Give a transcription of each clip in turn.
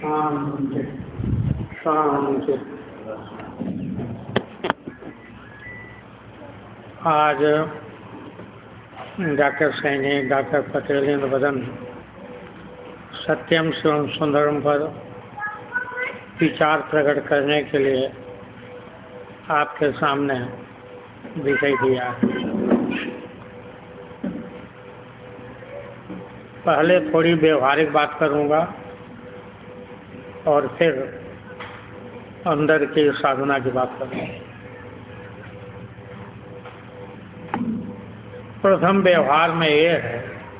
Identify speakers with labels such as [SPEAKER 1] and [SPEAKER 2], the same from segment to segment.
[SPEAKER 1] शांति शांति। आज doctor Saini, doctor Patel वदन सत्यम शिवम सुंदरम पर विचार प्रकट करने के लिए आपके सामने दिखाई दिया। पहले थोड़ी व्यवहारिक बात करूंगा और फिर अंदर की साधना की बात करूंगा। प्रथम व्यवहार में ये है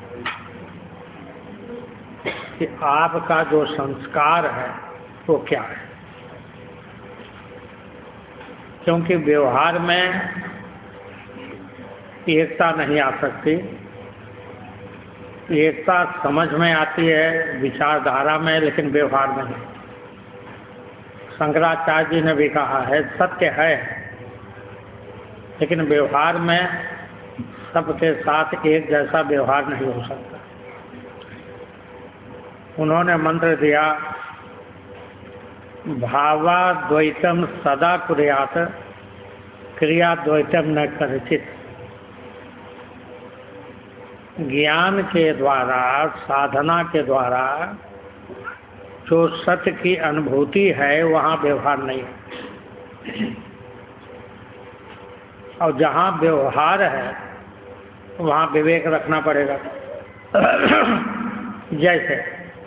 [SPEAKER 1] कि आपका जो संस्कार है वो क्या है, क्योंकि व्यवहार में एकता नहीं आ सकती। एकता समझ में आती है विचारधारा में, लेकिन व्यवहार में नहीं। शंकराचार्य जी ने भी कहा है सत्य है, लेकिन व्यवहार में सबके साथ एक जैसा व्यवहार नहीं हो सकता। उन्होंने मंत्र दिया, भावाद्वैतम सदा कुर्यात् क्रियाद्वैतम न कदाचित्। ज्ञान के द्वारा, साधना के द्वारा जो सत्य की अनुभूति है वहाँ व्यवहार नहीं है, और जहाँ व्यवहार है वहाँ विवेक रखना पड़ेगा। जैसे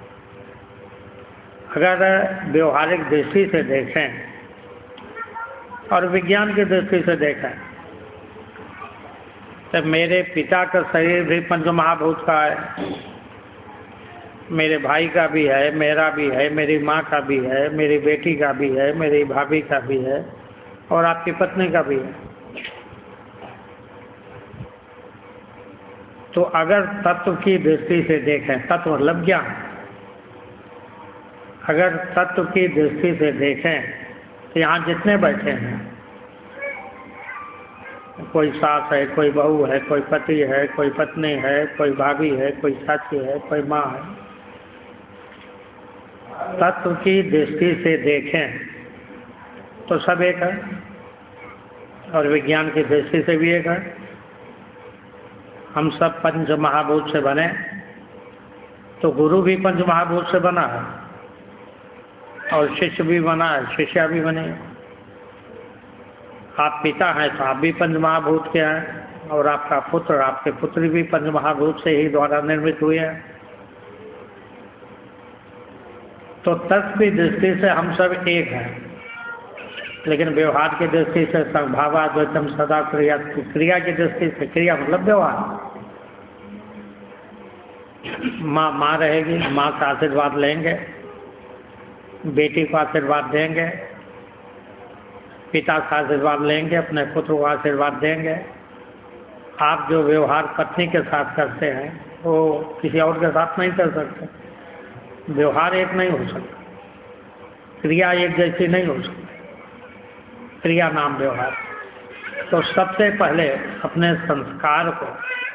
[SPEAKER 1] अगर व्यवहारिक दृष्टि से देखें और विज्ञान की दृष्टि से देखें तो मेरे पिता का शरीर भी पंच महाभूत का है, मेरे भाई का भी है, मेरा भी है, मेरी माँ का भी है, मेरी बेटी का भी है, मेरी भाभी का भी है, और आपकी पत्नी का भी है। तो अगर तत्व की दृष्टि से देखें, तत्व मतलब ज्ञान, अगर तत्व की दृष्टि से देखें तो यहाँ जितने बैठे हैं, कोई सास है, कोई बहू है, कोई पति है, कोई पत्नी है, कोई भाभी है, कोई चाची है, कोई माँ है, तत्व की दृष्टि से देखें तो सब एक है, और विज्ञान की दृष्टि से भी एक है। हम सब पंच महाभूत से बने, तो गुरु भी पंच महाभूत से बना है, और शिष्य भी बना है, शिष्या भी बने। आप पिता हैं तो आप भी पंच महाभूत के हैं, और आपका पुत्र, आपके पुत्री भी पंच महाभूत से ही द्वारा निर्मित हुए हैं। तो तत्व की दृष्टि से हम सब एक हैं, लेकिन व्यवहार की दृष्टि से भावाद्वैतम सदा क्रिया, क्रिया की दृष्टि से, क्रिया मतलब व्यवहार। माँ रहेगी, माँ का आशीर्वाद लेंगे, बेटी को आशीर्वाद देंगे, पिता का आशीर्वाद लेंगे, अपने पुत्र को आशीर्वाद देंगे। आप जो व्यवहार पत्नी के साथ करते हैं वो किसी और के साथ नहीं कर सकते। व्यवहार एक नहीं हो सकता, क्रिया एक जैसी नहीं हो सकती, क्रिया नाम व्यवहार। तो सबसे पहले अपने संस्कार को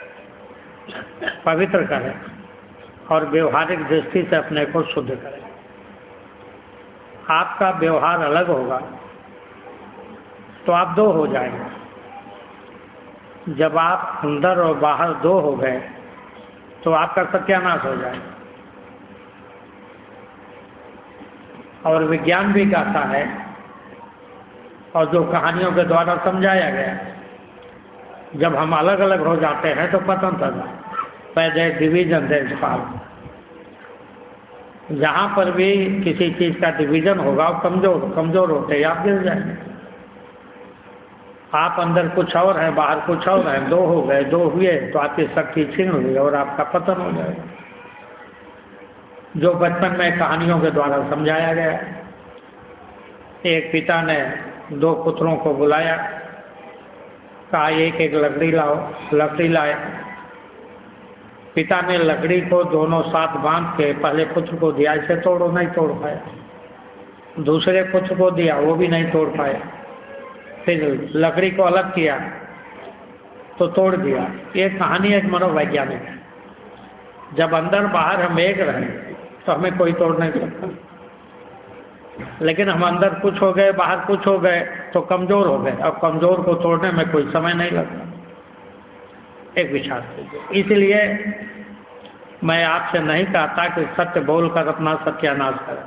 [SPEAKER 1] पवित्र करें और व्यवहारिक दृष्टि से अपने को शुद्ध करें। आपका व्यवहार अलग होगा तो आप दो हो जाएंगे। जब आप अंदर और बाहर दो हो गए तो आपका सत्यानाश हो जाएगा। और विज्ञान भी कहता है, और जो कहानियों के द्वारा समझाया गया, जब हम अलग अलग हो जाते हैं तो पतन होता है। पहले डिवीजन देश पाल, जहाँ पर भी किसी चीज़ का डिवीजन होगा वो कमजोर होते ही आप गिर जाएंगे। आप अंदर कुछ और है, बाहर कुछ और है, दो हो गए, दो हुए तो आपकी शक्ति छीन हुई और आपका पतन हो जाएगा। जो बचपन में कहानियों के द्वारा समझाया गया। एक पिता ने दो पुत्रों को बुलाया, कहा एक एक लकड़ी लाओ। लकड़ी लाए। पिता ने लकड़ी को दोनों साथ बांध के पहले पुत्र को दिया, इसे तोड़ो, नहीं तोड़ पाया। दूसरे पुत्र को दिया, वो भी नहीं तोड़ पाया। फिर लकड़ी को अलग किया तो तोड़ दिया। ये कहानी एक मनोवैज्ञानिक है। जब अंदर बाहर हम एक रहें तो हमें कोई तोड़ नहीं सकता। लेकिन हम अंदर कुछ हो गए, बाहर कुछ हो गए तो कमज़ोर हो गए, और कमज़ोर को तोड़ने में कोई समय नहीं लगता। एक विचार कीजिए। इसलिए मैं आपसे नहीं कहता कि सत्य बोलकर अपना सत्यानाश करें।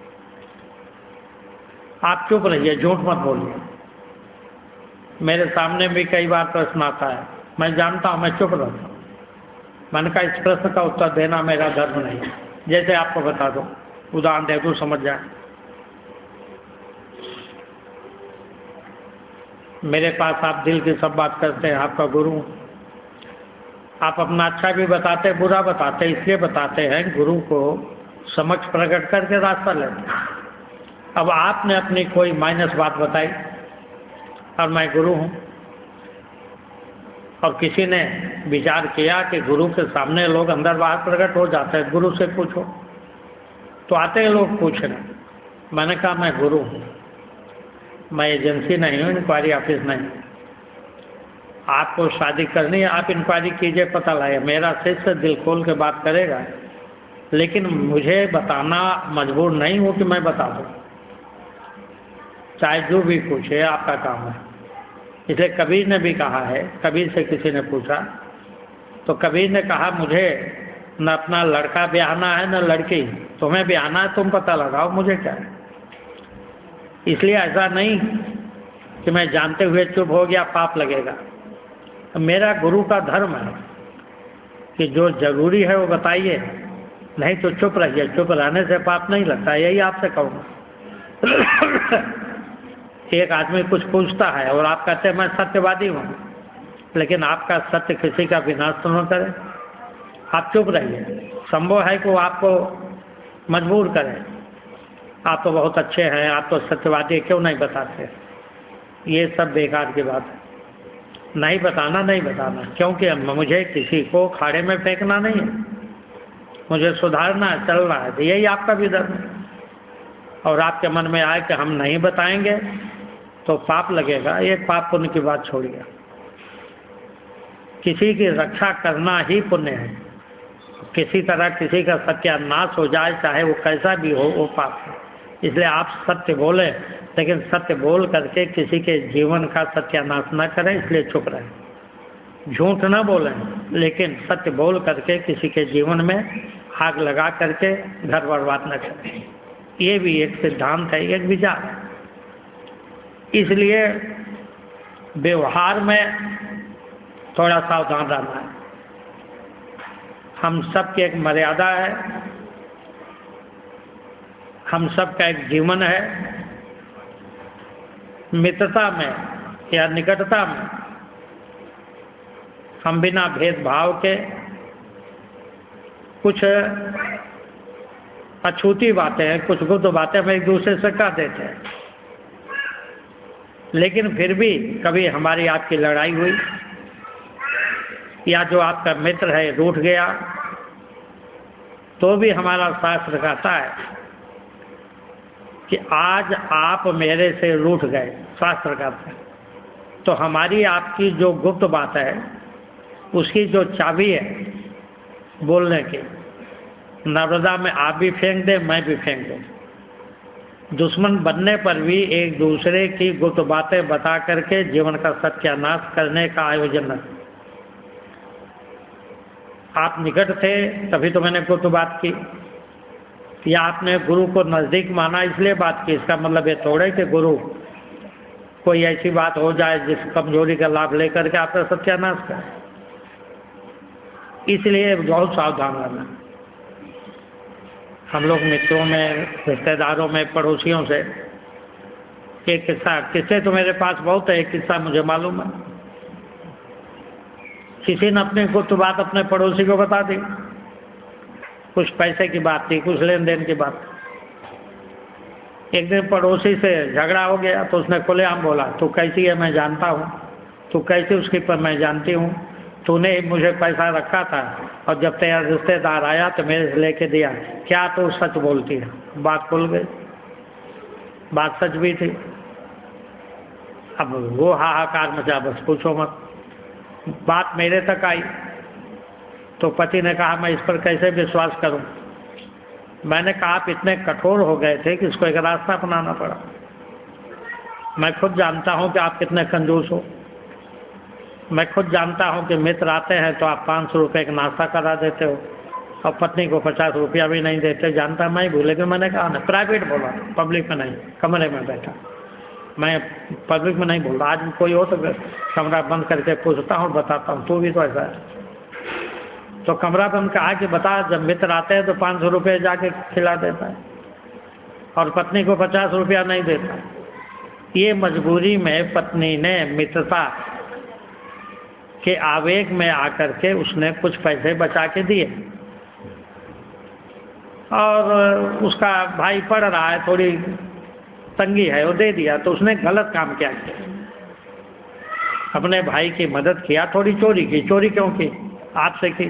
[SPEAKER 1] आप चुप रहिए, झूठ मत बोलिए। मेरे सामने भी कई बार प्रश्न आता है, मैं जानता हूँ, मैं चुप रहता हूँ। मैंने कहा इस प्रश्न का उत्तर देना मेरा धर्म नहीं है। जैसे आपको बता दो, उदाहरण दे दूँ, समझ जाए। मेरे पास आप दिल की सब बात करते हैं, आपका गुरु, आप अपना अच्छा भी बताते, बुरा बताते, इसलिए बताते हैं गुरु को समक्ष प्रकट करके रास्ता लेते। अब आपने अपनी कोई माइनस बात बताई और मैं गुरु हूँ, और किसी ने विचार किया कि गुरु के सामने लोग अंदर बाहर प्रकट हो जाते हैं, गुरु से पूछो, तो आते हैं लोग पूछने। मैंने कहा मैं गुरु हूँ, मैं एजेंसी नहीं हूँ, इंक्वायरी ऑफिस नहीं। आपको शादी करनी है, आप इंक्वायरी कीजिए, पता लाए। मेरा शिष्य दिल खोल के बात करेगा, लेकिन मुझे बताना मजबूर नहीं हूँ कि मैं बता दूँ, चाहे जो भी पूछे, आपका काम है। इसलिए कबीर ने भी कहा है, कबीर से किसी ने पूछा तो कबीर ने कहा मुझे न अपना लड़का ब्याहना है न लड़की, तुम्हें ब्याहना है तुम पता लगाओ, मुझे क्या है। इसलिए ऐसा नहीं कि मैं जानते हुए चुप हो गया, पाप लगेगा। मेरा गुरु का धर्म है कि जो जरूरी है वो बताइए, नहीं तो चुप रहिए। चुप रहने से पाप नहीं लगता, यही आपसे कहूँगा। एक आदमी कुछ पूछता है और आप कहते हैं मैं सत्यवादी हूँ, लेकिन आपका सत्य किसी का विनाश तो न करे, आप चुप रहिए। संभव है कि वो आपको मजबूर करें, आप तो बहुत अच्छे हैं, आप तो सत्यवादी, क्यों नहीं बताते। ये सब बेकार की बात है। नहीं बताना, नहीं बताना, क्योंकि मुझे किसी को खाड़े में फेंकना नहीं है, मुझे सुधारना है, चलना है। तो यही आपका भी धर्म है। और आपके मन में आए कि हम नहीं बताएंगे तो पाप लगेगा, एक पाप पुण्य की बात छोड़िए। किसी की रक्षा करना ही पुण्य है। किसी तरह किसी का सत्यानाश हो जाए, चाहे वो कैसा भी हो, वो पाप है। इसलिए आप सत्य बोलें, लेकिन सत्य बोल करके किसी के जीवन का सत्यानाश न करें, इसलिए चुप रहें। झूठ न बोलें, लेकिन सत्य बोल करके किसी के जीवन में आग लगा करके घर बर्बाद न करें। ये भी एक सिद्धांत है, एक विचार है। इसलिए व्यवहार में थोड़ा सावधान रहना है। हम सब की एक मर्यादा है, हम सब का एक जीवन है। मित्रता में या निकटता में हम बिना भेदभाव के कुछ अछूती बातें हैं, कुछ गुप्त बातें हम एक दूसरे से कर देते हैं, लेकिन फिर भी कभी हमारी आपकी लड़ाई हुई या जो आपका मित्र है रूठ गया, तो भी हमारा शास्त्र कहता है कि आज आप मेरे से रूठ गए, शास्त्र कहता है, तो हमारी आपकी जो गुप्त बात है उसकी जो चाबी है बोलने की, नर्मदा में आप भी फेंक दें, मैं भी फेंक दूं। दुश्मन बनने पर भी एक दूसरे की गुप्त बातें बता करके जीवन का सत्यानाश करने का आयोजन न। आप निकट थे तभी तो मैंने गुप्त बात की, या आपने गुरु को नज़दीक माना इसलिए बात की। इसका मतलब ये थोड़े कि गुरु कोई ऐसी बात हो जाए जिस कमजोरी का लाभ लेकर के आपका सत्यानाश करे। इसलिए बहुत सावधान रहना। हम लोग मित्रों में, रिश्तेदारों में, पड़ोसियों से एक किस्से तो मेरे पास बहुत है। एक किस्सा मुझे मालूम है, किसी ने अपनी गुप्त बात अपने पड़ोसी को बता दी। कुछ पैसे की बात थी, कुछ लेन देन की बात। एक दिन पड़ोसी से झगड़ा हो गया तो उसने खुलेआम बोला, तू कैसी है मैं जानता हूँ, तू कैसी उसकी पर मैं जानती हूँ, तूने मुझे पैसा रखा था और जब तेरा रिश्तेदार आया तो मेरे से लेके दिया, क्या तू सच बोलती है। बात खुल गई, बात सच भी थी। अब वो हाहाकार मचा, बस पूछो मत। बात मेरे तक आई तो पति ने कहा मैं इस पर कैसे विश्वास करूं, मैंने कहा आप इतने कठोर हो गए थे कि इसको एक रास्ता अपनाना पड़ा। मैं खुद जानता हूं कि आप कितने कंजूस हो। मैं खुद जानता हूं कि मित्र आते हैं तो आप 500 रुपये का नाश्ता करा देते हो और पत्नी को 50 रुपया भी नहीं देते। जानता मैं भूले कि मैंने कहा ना, प्राइवेट बोला, पब्लिक में नहीं, कमरे में बैठा। मैं पब्लिक में नहीं बोल रहा। आज कोई हो तो कमरा बंद करके पूछता हूँ, बताता हूँ, तू भी तो ऐसा है। तो कमरा बंद कहा कि बता, जब मित्र आते हैं तो 500 रुपये जाके खिला देता है और पत्नी को 50 रुपया नहीं देता। ये मजबूरी में पत्नी ने मित्रता के आवेग में आकर के उसने कुछ पैसे बचा के दिए और उसका भाई पढ़ रहा है, थोड़ी तंगी है, वो दे दिया। तो उसने गलत काम क्या किया, अपने भाई की मदद किया, थोड़ी चोरी की। चोरी क्यों की? आपसे की।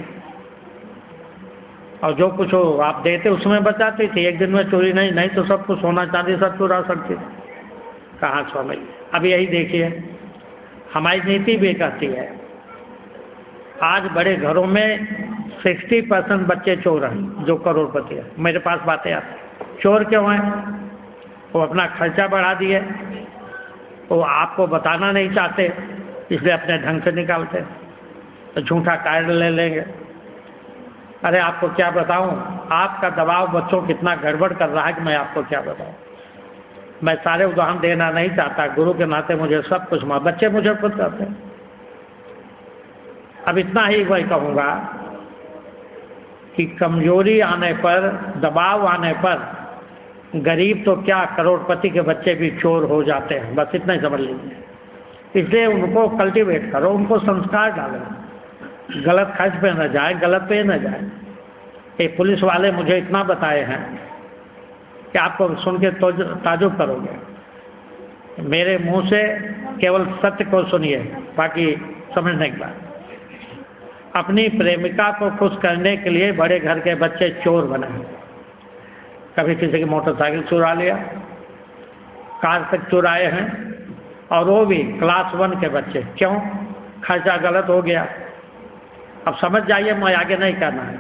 [SPEAKER 1] और जो कुछ हो आप देते उसमें बचाती थी। एक दिन में चोरी नहीं तो सब कुछ सोना चांदी सब चुरा सकती थी। कहाँ स्वामी, अब यही देखिए हमारी नीति भी कहती है। आज बड़े घरों में 60% बच्चे चोर हैं जो करोड़पति है। मेरे पास बातें आती, चोर क्यों हैं? वो अपना खर्चा बढ़ा दिए, वो आपको बताना नहीं चाहते, इसलिए अपने ढंग से निकालते, तो झूठा कार्ड ले लेंगे। अरे आपको क्या बताऊं, आपका दबाव बच्चों कितना गड़बड़ कर रहा है कि मैं आपको क्या बताऊं। मैं सारे उदाहरण देना नहीं चाहता, गुरु के नाते मुझे सब कुछ बच्चे मुझे खुद कहते हैं। अब इतना ही वही कहूँगा कि कमजोरी आने पर, दबाव आने पर गरीब तो क्या, करोड़पति के बच्चे भी चोर हो जाते हैं, बस इतना ही समझ लीजिए। इसलिए उनको कल्टीवेट करो, उनको संस्कार डालो, गलत खर्च पे न जाए, गलत पे न जाए। ये पुलिस वाले मुझे इतना बताए हैं कि आपको सुन के ताजुब करोगे। मेरे मुंह से केवल सत्य को सुनिए, बाकी समझने के बाद। अपनी प्रेमिका को खुश करने के लिए बड़े घर के बच्चे चोर बने। कभी किसी की मोटरसाइकिल चुरा लिया, कार तक चुराए हैं, और वो भी क्लास 1 के बच्चे। क्यों? खर्चा गलत हो गया। अब समझ जाइए, मैं आगे नहीं करना है।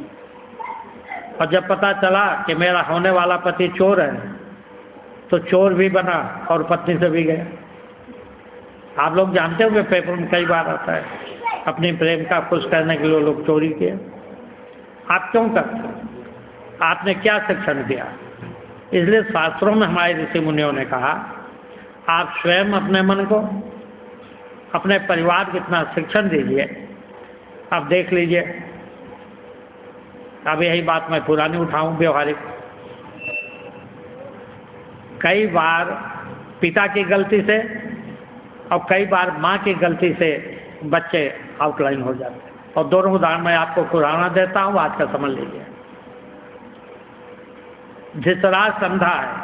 [SPEAKER 1] और जब पता चला कि मेरा होने वाला पति चोर है तो चोर भी बना और पत्नी से भी गया। आप लोग जानते होंगे, पेपर में कई बार आता है, अपनी प्रेमिका खुश करने के लिए लोग चोरी किए। आप क्यों करते? आपने क्या शिक्षण दिया? इसलिए शास्त्रों में हमारे ऋषि मुनियों ने कहा, आप स्वयं अपने मन को, अपने परिवार को इतना शिक्षण दीजिए। आप देख लीजिए, अब यही बात मैं पुरानी उठाऊं, व्यवहारिक। कई बार पिता की गलती से और कई बार माँ की गलती से बच्चे आउटलाइन हो जाते हैं। और दोनों उदाहरण मैं आपको पुराना देता हूँ, आज का समझ लीजिए। धृतराष्ट्र अंधा है,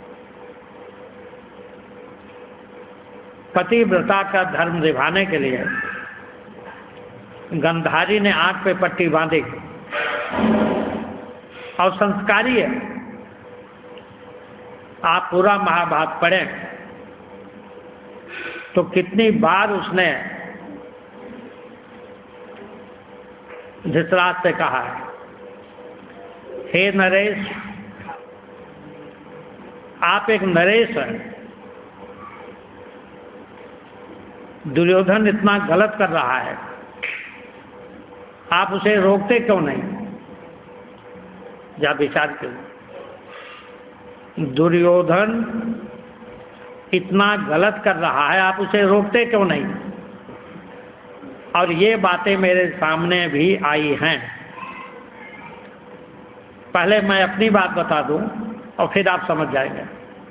[SPEAKER 1] पतिव्रता का धर्म निभाने के लिए गंधारी ने आंख पे पट्टी बांधी और संस्कारी है। आप पूरा महाभारत पढ़ें तो कितनी बार उसने धृतराष्ट्र से कहा है, हे नरेश, आप एक नरेश हैं, दुर्योधन इतना गलत कर रहा है, आप उसे रोकते क्यों नहीं? जा विचार करो, दुर्योधन इतना गलत कर रहा है, आप उसे रोकते क्यों नहीं? और ये बातें मेरे सामने भी आई हैं। पहले मैं अपनी बात बता दूं और फिर आप समझ जाएंगे।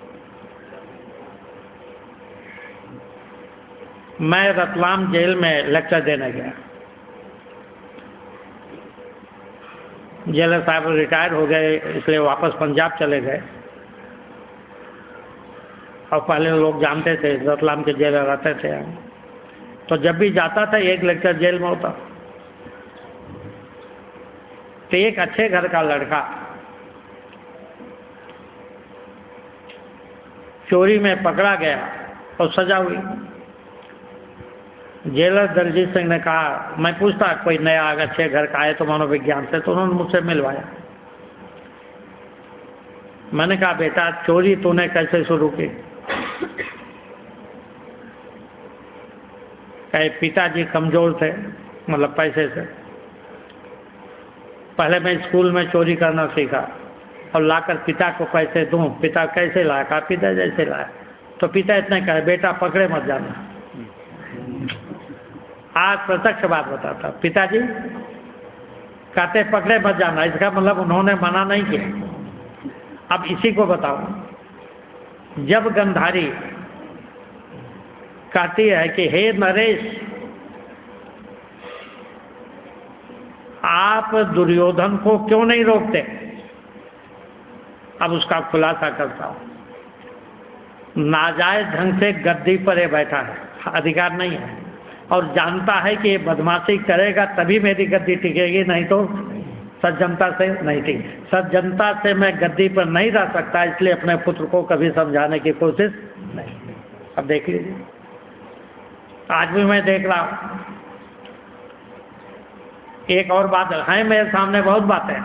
[SPEAKER 1] मैं रतलाम जेल में लेक्चर देने गया। जेलर साहब रिटायर हो गए, इसलिए वापस पंजाब चले गए। और पहले लोग जानते थे, रतलाम के जेलर रहते थे, तो जब भी जाता था एक लेक्चर जेल में होता। तो एक अच्छे घर का लड़का चोरी में पकड़ा गया और सजा हुई। जेलर दलजीत सिंह ने कहा, मैं पूछता कोई नया अच्छे घर का आए तो मनोविज्ञान से, तो उन्होंने मुझसे मिलवाया। मैंने कहा बेटा चोरी तूने कैसे शुरू की? कहे पिताजी कमजोर थे, मतलब पैसे से। पहले मैं स्कूल में चोरी करना सीखा और लाकर पिता को पैसे दूं। पिता कैसे लाया? कहा पिता जैसे लाया। तो पिता इतना कहे बेटा पकड़े मत जाना। आज प्रत्यक्ष बात बताता, पिताजी कहते पकड़े मत जाना, इसका मतलब उन्होंने मना नहीं किया। अब इसी को बताओ, जब गंधारी कहती है कि हे नरेश आप दुर्योधन को क्यों नहीं रोकते, अब उसका खुलासा करता हूं। नाजायज ढंग से गद्दी पर बैठा है, अधिकार नहीं है, और जानता है कि ये बदमाशी करेगा तभी मेरी गद्दी टिकेगी, नहीं तो सज्जनता से नहीं टिक। सज्जनता से मैं गद्दी पर नहीं रह सकता, इसलिए अपने पुत्र को कभी समझाने की कोशिश नहीं। अब देख लीजिए, आज भी मैं देख रहा हूं। एक और बात है, मेरे सामने बहुत बातें,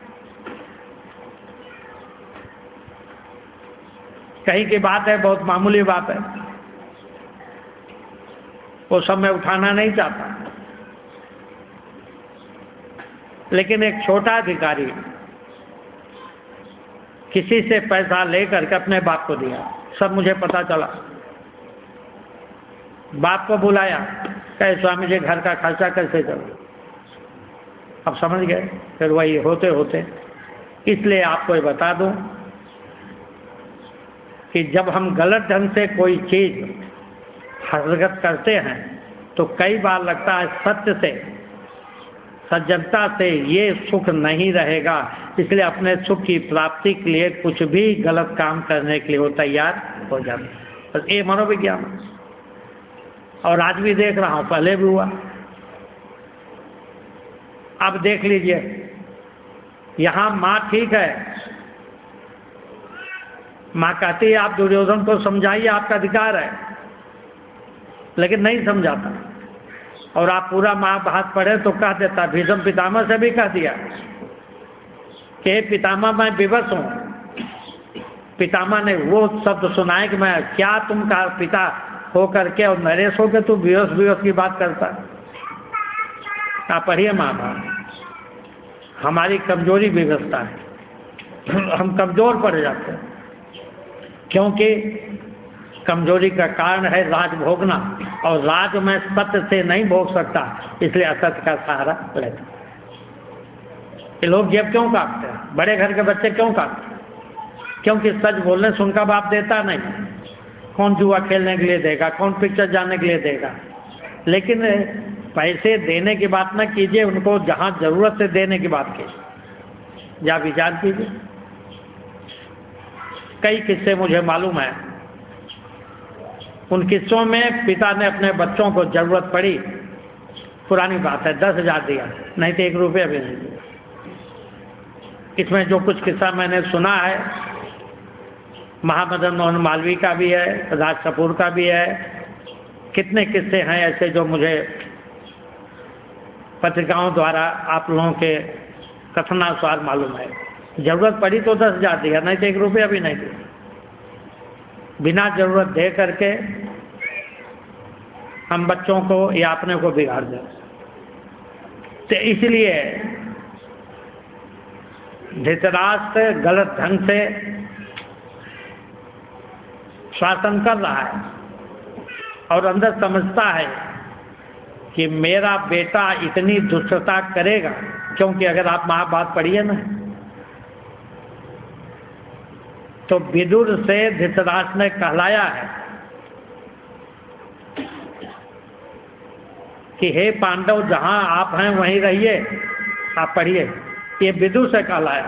[SPEAKER 1] कहीं की बात है, बहुत मामूली बात है, वो सब मैं उठाना नहीं चाहता। लेकिन एक छोटा अधिकारी किसी से पैसा लेकर के अपने बाप को दिया, सब मुझे पता चला। बाप को बुलाया, कहे स्वामी जी घर का खर्चा कैसे करूं? अब समझ गए, फिर वही होते होते। इसलिए आपको ये बता दूं कि जब हम गलत ढंग से कोई चीज हरकत करते हैं तो कई बार लगता है सत्य से, सज्जनता से ये सुख नहीं रहेगा, इसलिए अपने सुख की प्राप्ति के लिए कुछ भी गलत काम करने के लिए वो तैयार हो जाते। बस ये मनोविज्ञान। और आज भी देख रहा हूं, पहले भी हुआ। अब देख लीजिए, यहां मां ठीक है, मां कहती है आप दुर्योधन को समझाइए, आपका अधिकार है, लेकिन नहीं समझाता। और आप पूरा महाभारत पढ़े तो कह देता, भीष्म पितामह से भी कह दिया कि पितामह मैं विवश हूं। पितामह ने वो शब्द सुनाए कि मैं क्या तुम का पिता होकर के और नरेश होकर तू विवश की बात करता। आप पढ़िए महाभारत। हमारी कमजोरी विवशता है, हम कमजोर पड़ जाते हैं, क्योंकि कमजोरी का कारण है राज भोगना, और राज में सत्य से नहीं भोग सकता, इसलिए असत्य का सहारा लेता। ये लोग जेब क्यों काटते हैं? बड़े घर के बच्चे क्यों काटते हैं? क्योंकि सच बोलने से उनका बाप देता नहीं। कौन जुआ खेलने के लिए देगा, कौन पिक्चर जाने के लिए देगा। लेकिन पैसे देने की बात ना कीजिए, उनको जहां जरूरत से देने की बात कीजिए, या विचार कीजिए। कई किस्से मुझे मालूम है, उन किस्सों में पिता ने अपने बच्चों को जरूरत पड़ी, पुरानी बात है, 10,000 दिया, नहीं तो 1 रुपया भी नहीं दिया। इसमें जो कुछ किस्सा मैंने सुना है, महामदन मोहन मालवीय का भी है, राज कपूर का भी है, कितने किस्से हैं ऐसे जो मुझे पत्रिकाओं द्वारा आप लोगों के कथनानुसार मालूम है। जरूरत पड़ी तो 10,000 दिया, नहीं तो 1 रुपया भी नहीं दिया। बिना जरूरत दे करके हम बच्चों को या अपने को बिगाड़ दें। तो इसलिए धृतराष्ट्र गलत ढंग से शासन कर रहा है और अंदर समझता है कि मेरा बेटा इतनी दुष्टता करेगा, क्योंकि अगर आप महाभारत पढ़िए ना, तो विदुर से धृतराष्ट्र ने कहलाया है कि हे पांडव जहां आप हैं वहीं रहिए। आप पढ़िए, ये विदुर से कहलाया।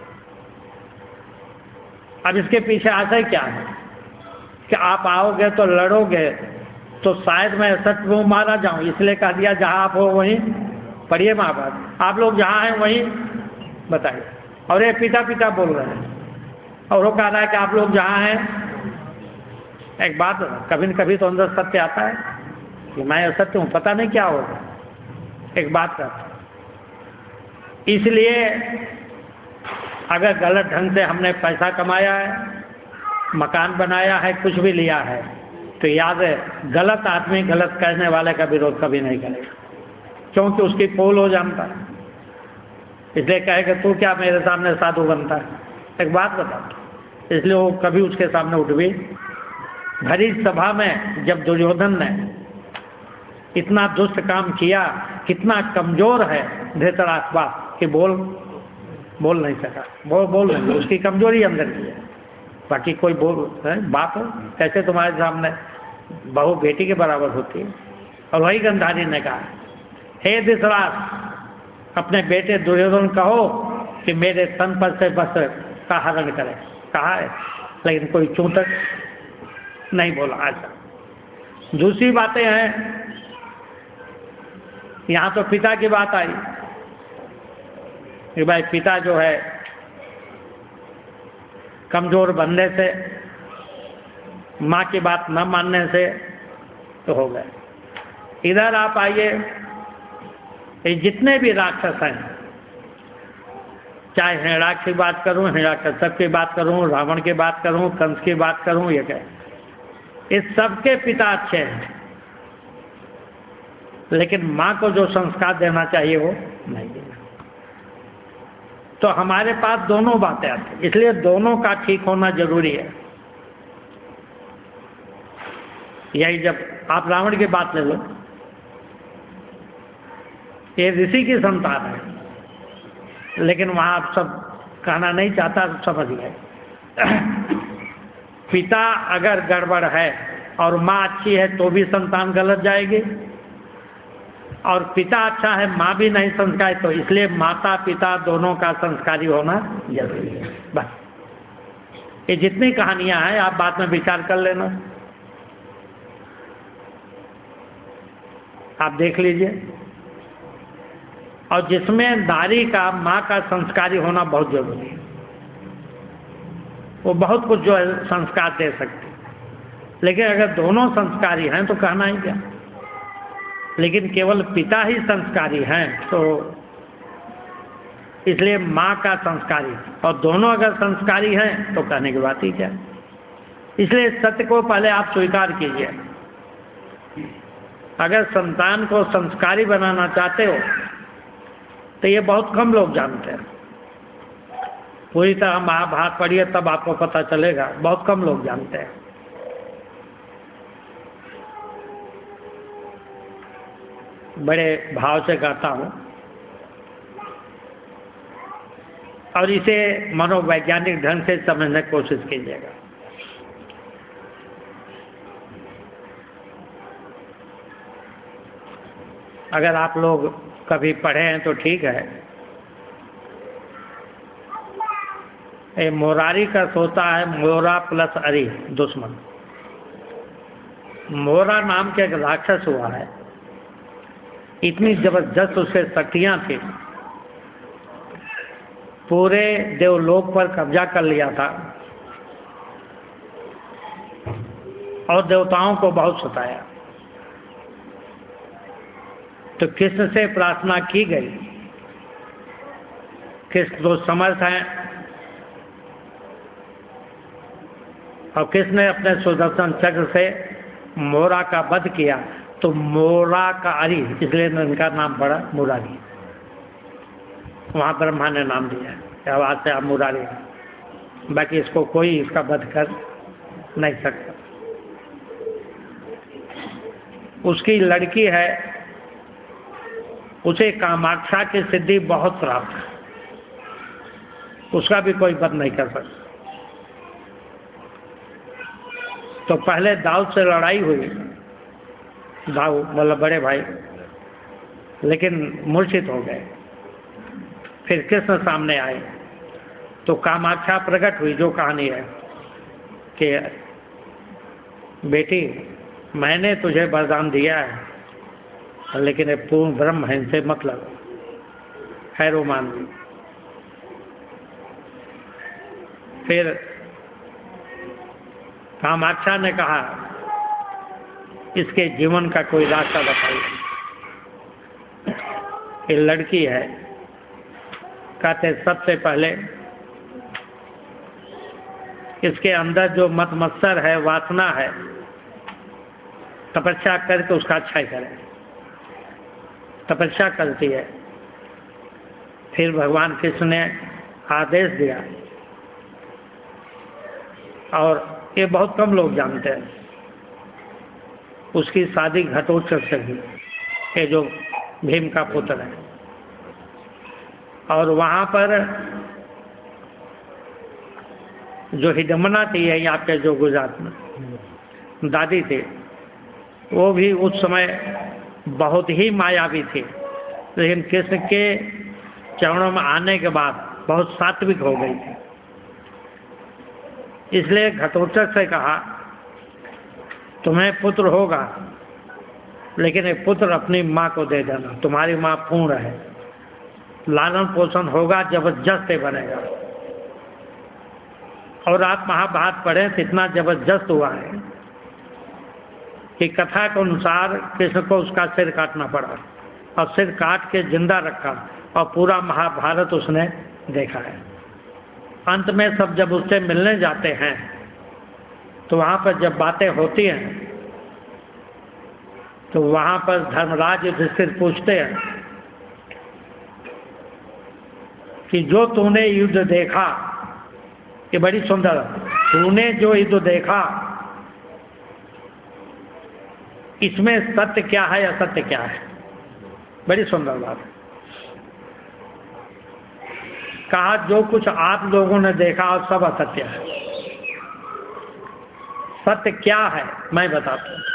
[SPEAKER 1] अब इसके पीछे आशय क्या है कि आप आओगे तो लड़ोगे तो शायद मैं सच में मारा जाऊं, इसलिए कह दिया जहां आप हो वहीं। पढ़िए महाभारत, आप लोग जहां हैं वहीं बताइए। और ये पिता पिता बोल रहे हैं, और वो कह रहा है कि आप लोग जहां हैं। एक बात, कभी न कभी तो अंदर सत्य आता है कि मैं असत्य हूं, पता नहीं क्या होगा। एक बात करता, इसलिए अगर गलत ढंग से हमने पैसा कमाया है, मकान बनाया है, कुछ भी लिया है, तो याद है गलत आदमी गलत कहने वाले का विरोध कभी नहीं करेगा, क्योंकि उसकी पोल हो जानता है। इसलिए कहेगा तू क्या मेरे सामने साधु बनता है। एक बात बता, इसलिए वो कभी उसके सामने उठ भी। भरी सभा में जब दुर्योधन ने इतना दुष्ट काम किया, कितना कमजोर है धृतराष्ट्र कि बोल नहीं सका, बोल नहीं, उसकी कमजोरी अंदर की है, बाकी कोई बात हो कैसे तुम्हारे सामने बहू बेटी के बराबर होती है। और वही गंधारी ने कहा, हे धृतराष्ट्र, अपने बेटे दुर्योधन कहो कि मेरे तन पर से वस्त्र का हरण करे। कहा है, लेकिन कोई चूतक नहीं बोला। अच्छा, दूसरी बातें हैं, यहाँ तो पिता की बात आई कि भाई पिता जो है कमजोर बनने से, माँ की बात न मानने से तो हो गए। इधर आप आइए, ये जितने भी राक्षस हैं, चाहे हिरण्याक्ष की बात करूं, हिरण्यकश्यप की बात करूं, रावण की बात करूं, कंस की बात करूं, ये क्या, इस सबके पिता अच्छे हैं, लेकिन माँ को जो संस्कार देना चाहिए वो नहीं देना। तो हमारे पास दोनों बातें आती हैं, इसलिए दोनों का ठीक होना जरूरी है। यही जब आप रावण की बात ले लो, ये ऋषि की संतान है, लेकिन वहां आप सब कहना नहीं चाहता, समझ गए। पिता अगर गड़बड़ है और माँ अच्छी है तो भी संतान गलत जाएगी, और पिता अच्छा है माँ भी नहीं संस्कारी, तो इसलिए माता पिता दोनों का संस्कारी होना जरूरी है। बस ये जितनी कहानियां हैं आप बाद में विचार कर लेना, आप देख लीजिए। और जिसमें नारी का माँ का संस्कारी होना बहुत जरूरी है, वो बहुत कुछ जो है संस्कार दे सकती, लेकिन अगर दोनों संस्कारी हैं तो कहना ही क्या। लेकिन केवल पिता ही संस्कारी हैं तो इसलिए माँ का संस्कारी, और दोनों अगर संस्कारी हैं तो कहने की बात ही क्या। इसलिए सत्य को पहले आप स्वीकार कीजिए। अगर संतान को संस्कारी बनाना चाहते हो तो ये बहुत कम लोग जानते हैं। पूरी तरह महाभारत पढ़िए तब आपको पता चलेगा, बहुत कम लोग जानते हैं। बड़े भाव से कहता हूँ, और इसे मनोवैज्ञानिक ढंग से समझने की कोशिश कीजिएगा। अगर आप लोग कभी पढ़े हैं तो ठीक है। ये मोरारी का सोता है, मोरा प्लस अरी दुश्मन। मोरा नाम के एक राक्षस हुआ है, इतनी जबरदस्त उसके शक्तियां थी, पूरे देवलोक पर कब्जा कर लिया था और देवताओं को बहुत सताया। तो कृष्ण से प्रार्थना की गई, कृष्ण तो समर्थ हैं, और कृष्ण ने अपने सुदर्शन चक्र से मोरा का वध किया, तो मोरा का अरी, इसलिए इनका नाम पड़ा मुरारी। वहां ब्रह्मा ने नाम दिया है, आवाज से आप मुरारी, बाकी इसको कोई इसका वध कर नहीं सकता। उसकी लड़की है, उसे कामाक्षा की सिद्धि बहुत प्राप्त है, उसका भी कोई वध नहीं कर सकता। तो पहले दाऊद से लड़ाई हुई, दाऊद मतलब बड़े भाई, लेकिन मूर्छित हो गए। फिर कृष्ण सामने आए तो कामाक्षा प्रकट हुई, जो कहानी है कि बेटी मैंने तुझे वरदान दिया है, लेकिन ये पूर्ण ब्रह्म है, इनसे मतलब है रोमान। फिर कामाक्षा ने कहा इसके जीवन का कोई रास्ता बताइए। ये लड़की है, कहते सबसे पहले इसके अंदर जो मत मत्सर है, वासना है, तपस्या करके उसका क्षय करें। तपस्या करती है। फिर भगवान कृष्ण ने आदेश दिया, और ये बहुत कम लोग जानते हैं, उसकी शादी घटोत्कच से हुई, ये जो भीम का पुत्र है। और वहाँ पर जो हिडम्बना थी, यही आपके जो गुजरात में दादी थी, वो भी उस समय बहुत ही मायावी थी, लेकिन कृष्ण के चरणों में आने के बाद बहुत सात्विक हो गई थी। इसलिए घटोत्कच से कहा, तुम्हें पुत्र होगा, लेकिन एक पुत्र अपनी माँ को दे देना, तुम्हारी माँ पूर्ण है, लालन पोषण होगा, जबरदस्त बनेगा। और आप महाभारत पढ़ें तो इतना जबरदस्त हुआ है कि कथा के अनुसार कृष्ण को उसका सिर काटना पड़ा, और सिर काट के जिंदा रखा, और पूरा महाभारत उसने देखा है। अंत में सब जब उससे मिलने जाते हैं तो वहाँ पर जब बातें होती हैं तो वहाँ पर धर्मराज युधिष्ठिर पूछते हैं कि जो तूने युद्ध देखा, ये बड़ी सुंदर, तूने जो युद्ध देखा इसमें सत्य क्या है, असत्य क्या है? बड़ी सुंदर बात है। कहा जो कुछ आप लोगों ने देखा और सब असत्य है। सत्य क्या है मैं बताता हूं।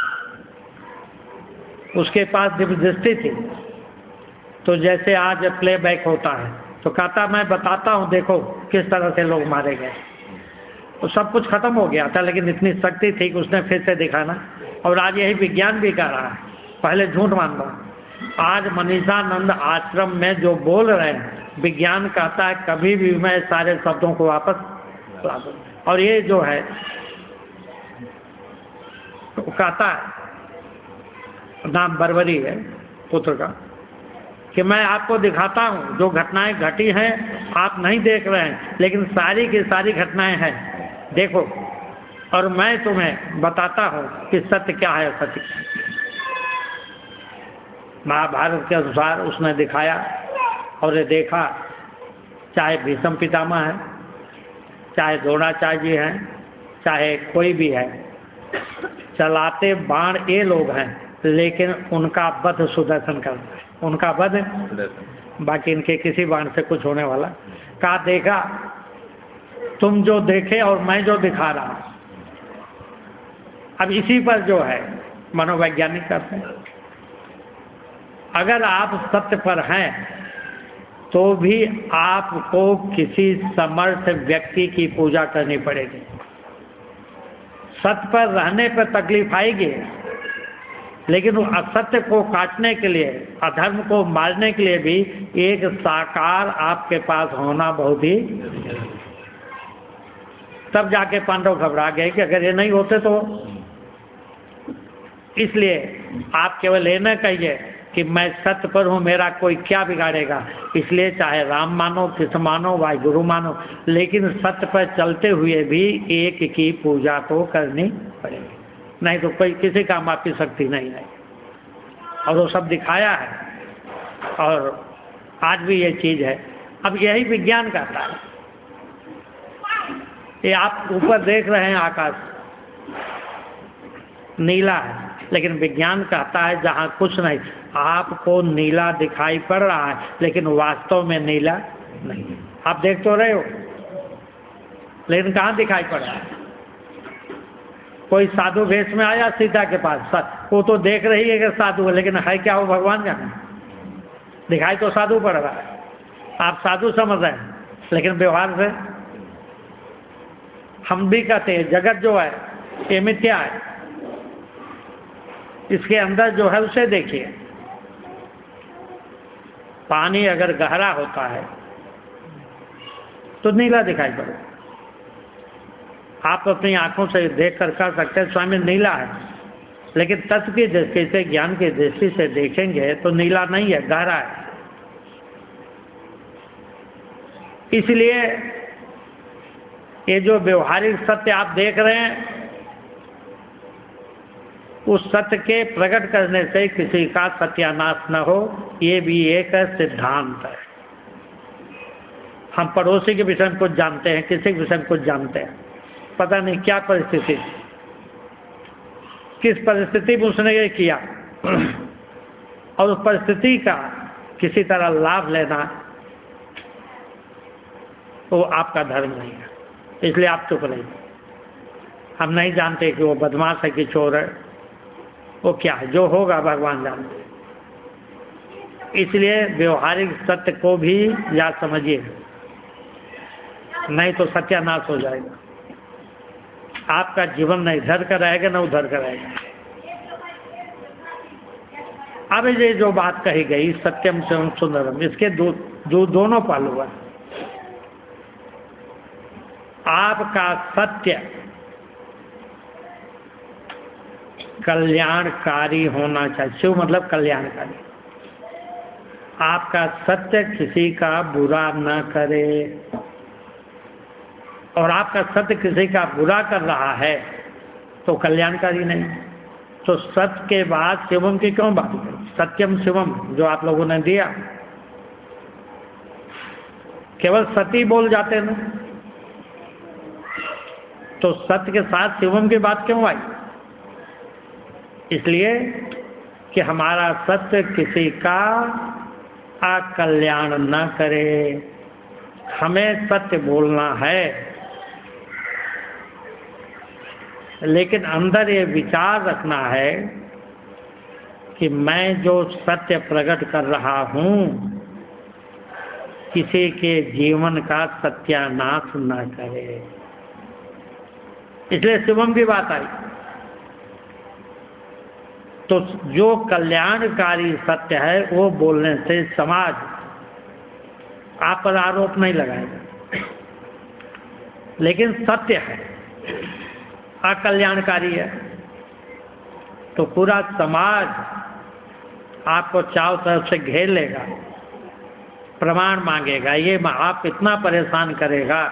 [SPEAKER 1] उसके पास दिव्य दृष्टि थी, तो जैसे आज प्लेबैक होता है तो कहता मैं बताता हूं, देखो किस तरह से लोग मारे गए। तो सब कुछ खत्म हो गया था, लेकिन इतनी शक्ति थी कि उसने फिर से दिखाना। और आज यही विज्ञान भी कर रहा है, पहले झूठ मान लो। आज मनीषानंद आश्रम में जो बोल रहे हैं, विज्ञान कहता है कभी भी मैं सारे शब्दों को वापस ला दूं। और ये जो है तो कहता है, नाम बरबरी है पुत्र का, कि मैं आपको दिखाता हूं जो घटनाएं घटी हैं आप नहीं देख रहे हैं, लेकिन सारी की सारी घटनाएं हैं, देखो। और मैं तुम्हें बताता हूं कि सत्य क्या है, सत्य क्या है। महाभारत के अनुसार उसने दिखाया, और ये देखा, चाहे भीष्म पितामह है, चाहे द्रोणाचार्य जी हैं, चाहे कोई भी है, चलाते बाण ये लोग हैं, लेकिन उनका वध सुदर्शन करता है, उनका वध, बाकी इनके किसी बाण से कुछ होने वाला। कहा देखा, तुम जो देखे और मैं जो दिखा रहा। अब इसी पर जो है मनोवैज्ञानिक करते हैं, अगर आप सत्य पर हैं तो भी आपको किसी समर्थ व्यक्ति की पूजा करनी पड़ेगी। सत्य पर रहने पर तकलीफ आएगी, लेकिन असत्य को काटने के लिए, अधर्म को मारने के लिए भी एक साकार आपके पास होना बहुत ही। तब जाके पांडव घबरा गए कि अगर ये नहीं होते तो। इसलिए आप केवल ये न कहिए कि मैं सत्य पर हूं, मेरा कोई क्या बिगाड़ेगा। इसलिए चाहे राम मानो, कृष्ण मानो, वाहिगुरु मानो, लेकिन सत्य पर चलते हुए भी एक की पूजा तो करनी पड़ेगी, नहीं तो कोई किसी काम आपकी शक्ति नहीं है। और वो सब दिखाया है, और आज भी ये चीज है। अब यही विज्ञान कहता है। ये आप ऊपर देख रहे हैं आकाश नीला है, लेकिन विज्ञान कहता है जहां कुछ नहीं, आपको नीला दिखाई पड़ रहा है, लेकिन वास्तव में नीला नहीं। आप देख तो रहे हो, लेकिन कहां दिखाई पड़ रहा है? कोई साधु वेश में आया सीता के पास, वो तो देख रही है कि साधु है, लेकिन है क्या वो भगवान जाने। दिखाई तो साधु पड़ रहा है, आप साधु समझ रहे हैं, लेकिन व्यवहार से हम भी कहते हैं जगत जो है ये मिथ्या है। इसके अंदर जो है उसे देखिए। पानी अगर गहरा होता है तो नीला दिखाई पड़े। आप अपनी आंखों से देख कर कह सकते हैं स्वामी नीला है, लेकिन तत्व की दृष्टि से, ज्ञान की दृष्टि से देखेंगे तो नीला नहीं है, गहरा है। इसलिए ये जो व्यवहारिक सत्य आप देख रहे हैं, उस सत्य के प्रकट करने से किसी का सत्यानाश न हो, ये भी एक सिद्धांत है। हम पड़ोसी के विषय में कुछ जानते हैं, किसी के विषय में कुछ जानते हैं, पता नहीं क्या परिस्थिति, किस परिस्थिति में उसने ये किया, और उस परिस्थिति का किसी तरह लाभ लेना वो आपका धर्म नहीं है, इसलिए आप चुप रहिए। हम नहीं जानते कि वो बदमाश है कि चोर है, वो क्या है, जो होगा भगवान जानते हैं। इसलिए व्यवहारिक सत्य को भी याद समझिए, नहीं तो सत्यानाश हो जाएगा। आपका जीवन न इधर का रहेगा न उधर का रहेगा। अब ये जो बात कही गई सत्यम शिवम सुंदरम, इसके दोनों पहलू हैं। आपका सत्य कल्याणकारी होना चाहिए। शिव मतलब कल्याणकारी। आपका सत्य किसी का बुरा न करे, और आपका सत्य किसी का बुरा कर रहा है तो कल्याणकारी नहीं। तो सत्य के बाद शिवम की क्यों बात करें? सत्यम शिवम जो आप लोगों ने दिया, केवल सती बोल जाते ना, तो सत्य के साथ शिवम की बात क्यों आई? इसलिए कि हमारा सत्य किसी का अकल्याण न करे। हमें सत्य बोलना है, लेकिन अंदर ये विचार रखना है कि मैं जो सत्य प्रकट कर रहा हूं किसी के जीवन का सत्यानाश न करे। इसलिए शिवम की बात आई। तो जो कल्याणकारी सत्य है वो बोलने से समाज आप पर आरोप नहीं लगाएगा, लेकिन सत्य है अकल्याणकारी है तो पूरा समाज आपको चारों तरफ से घेर लेगा, प्रमाण मांगेगा, ये आप इतना परेशान करेगा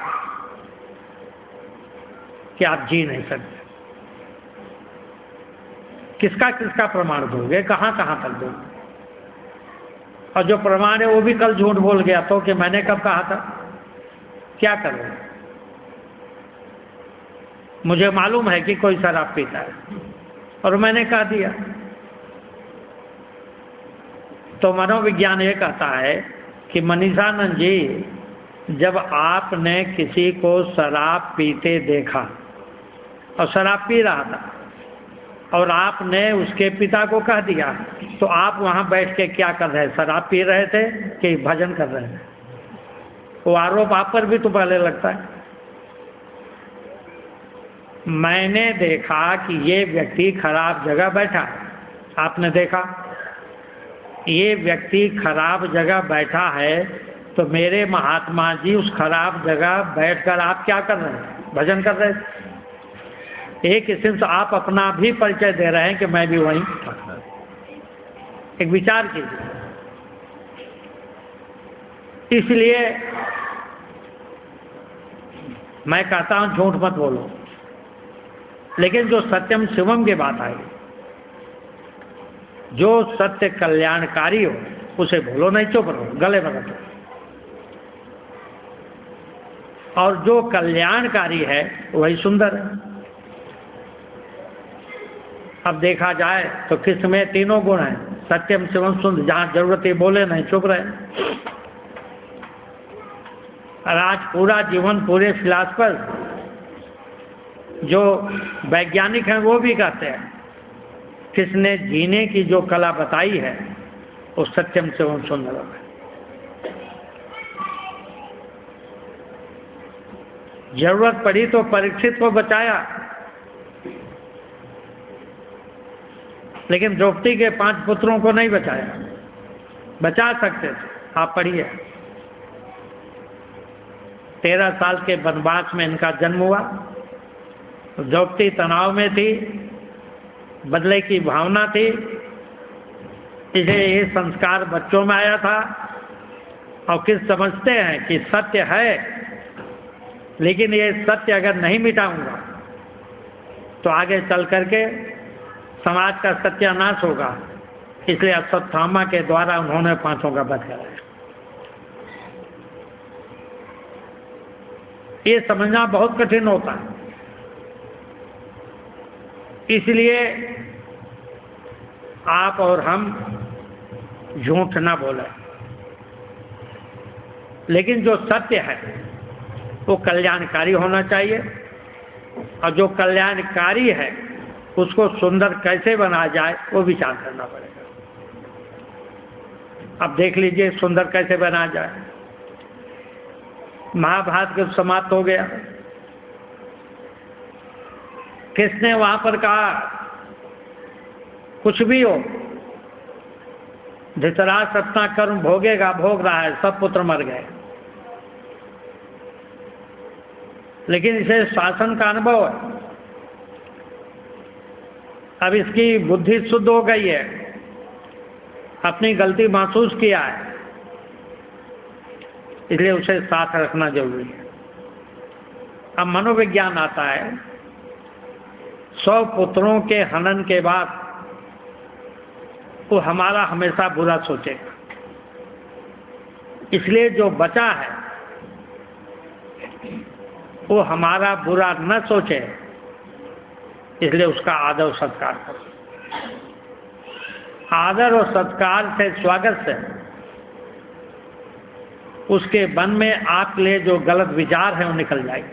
[SPEAKER 1] कि आप जी नहीं सकते। किसका किसका प्रमाण दोगे, कहां कहां तक दोगे? और जो प्रमाण है वो भी कल झूठ बोल गया तो कि मैंने कब कहा था, क्या करोगे? मुझे मालूम है कि कोई शराब पीता है और मैंने कह दिया। तो मनोविज्ञान ये कहता है कि मनीषानंद जी, जब आपने किसी को शराब पीते देखा और शराब पी रहा था और आपने उसके पिता को कह दिया, तो आप वहां बैठ के क्या कर रहे? शराब पी रहे थे कि भजन कर रहे थे? वो आरोप आप पर भी तो पहले लगता है। मैंने देखा कि ये व्यक्ति खराब जगह बैठा, आपने देखा ये व्यक्ति खराब जगह बैठा है, तो मेरे महात्मा जी उस खराब जगह बैठकर आप क्या कर रहे हैं? भजन कर रहे थे। एक किस्म से आप अपना भी परिचय दे रहे हैं कि मैं भी वहीं था। एक विचार कीजिए। इसलिए मैं कहता हूं झूठ मत बोलो, लेकिन जो सत्यम शिवम की बात आई, जो सत्य कल्याणकारी हो उसे बोलो, नहीं चुप रहो, गले में रखो। और जो कल्याणकारी है वही सुंदर है। अब देखा जाए तो किस में तीनों गुण हैं, सत्यम शिवम सुंदर। जहां जरूरत है बोले, नहीं चुप रहे। और आज पूरा जीवन पूरे फिलासफर जो वैज्ञानिक हैं वो भी कहते हैं किसने जीने की जो कला बताई है वो सत्यम शिवम सुंदरम है। जरूरत पड़ी तो परीक्षित को बचाया, लेकिन द्रौपदी के 5 पुत्रों को नहीं बचाया। बचा सकते थे। आप पढ़िए, 13 साल के वनवास में इनका जन्म हुआ। द्रौपदी तनाव में थी, बदले की भावना थी, इसलिए ये संस्कार बच्चों में आया था। और किस समझते हैं कि सत्य है लेकिन ये सत्य अगर नहीं मिटाऊंगा तो आगे चल करके समाज का सत्यानाश होगा। इसलिए अश्वत्थामा के द्वारा उन्होंने पांचों का वध कराया। ये समझना बहुत कठिन होता है, इसलिए आप और हम झूठ ना बोलें, लेकिन जो सत्य है वो कल्याणकारी होना चाहिए, और जो कल्याणकारी है उसको सुंदर कैसे बनाया जाए वो विचार करना पड़ेगा। अब देख लीजिए सुंदर कैसे बनाया जाए। महाभारत युद्ध समाप्त हो गया, किसने वहां पर कहा कुछ भी हो धृतराष्ट्र अपना कर्म भोगेगा, भोग रहा है, सब पुत्र मर गए, लेकिन इसे शासन का अनुभव है, अब इसकी बुद्धि शुद्ध हो गई है, अपनी गलती महसूस किया है, इसलिए उसे साथ रखना जरूरी है। अब मनोविज्ञान आता है, 100 पुत्रों के हनन के बाद वो हमारा हमेशा बुरा सोचेगा, इसलिए जो बचा है वो हमारा बुरा न सोचे, इसलिए उसका आदर और सत्कार करो। आदर और सत्कार से, स्वागत से उसके मन में आपके लिए जो गलत विचार है वो निकल जाएगा।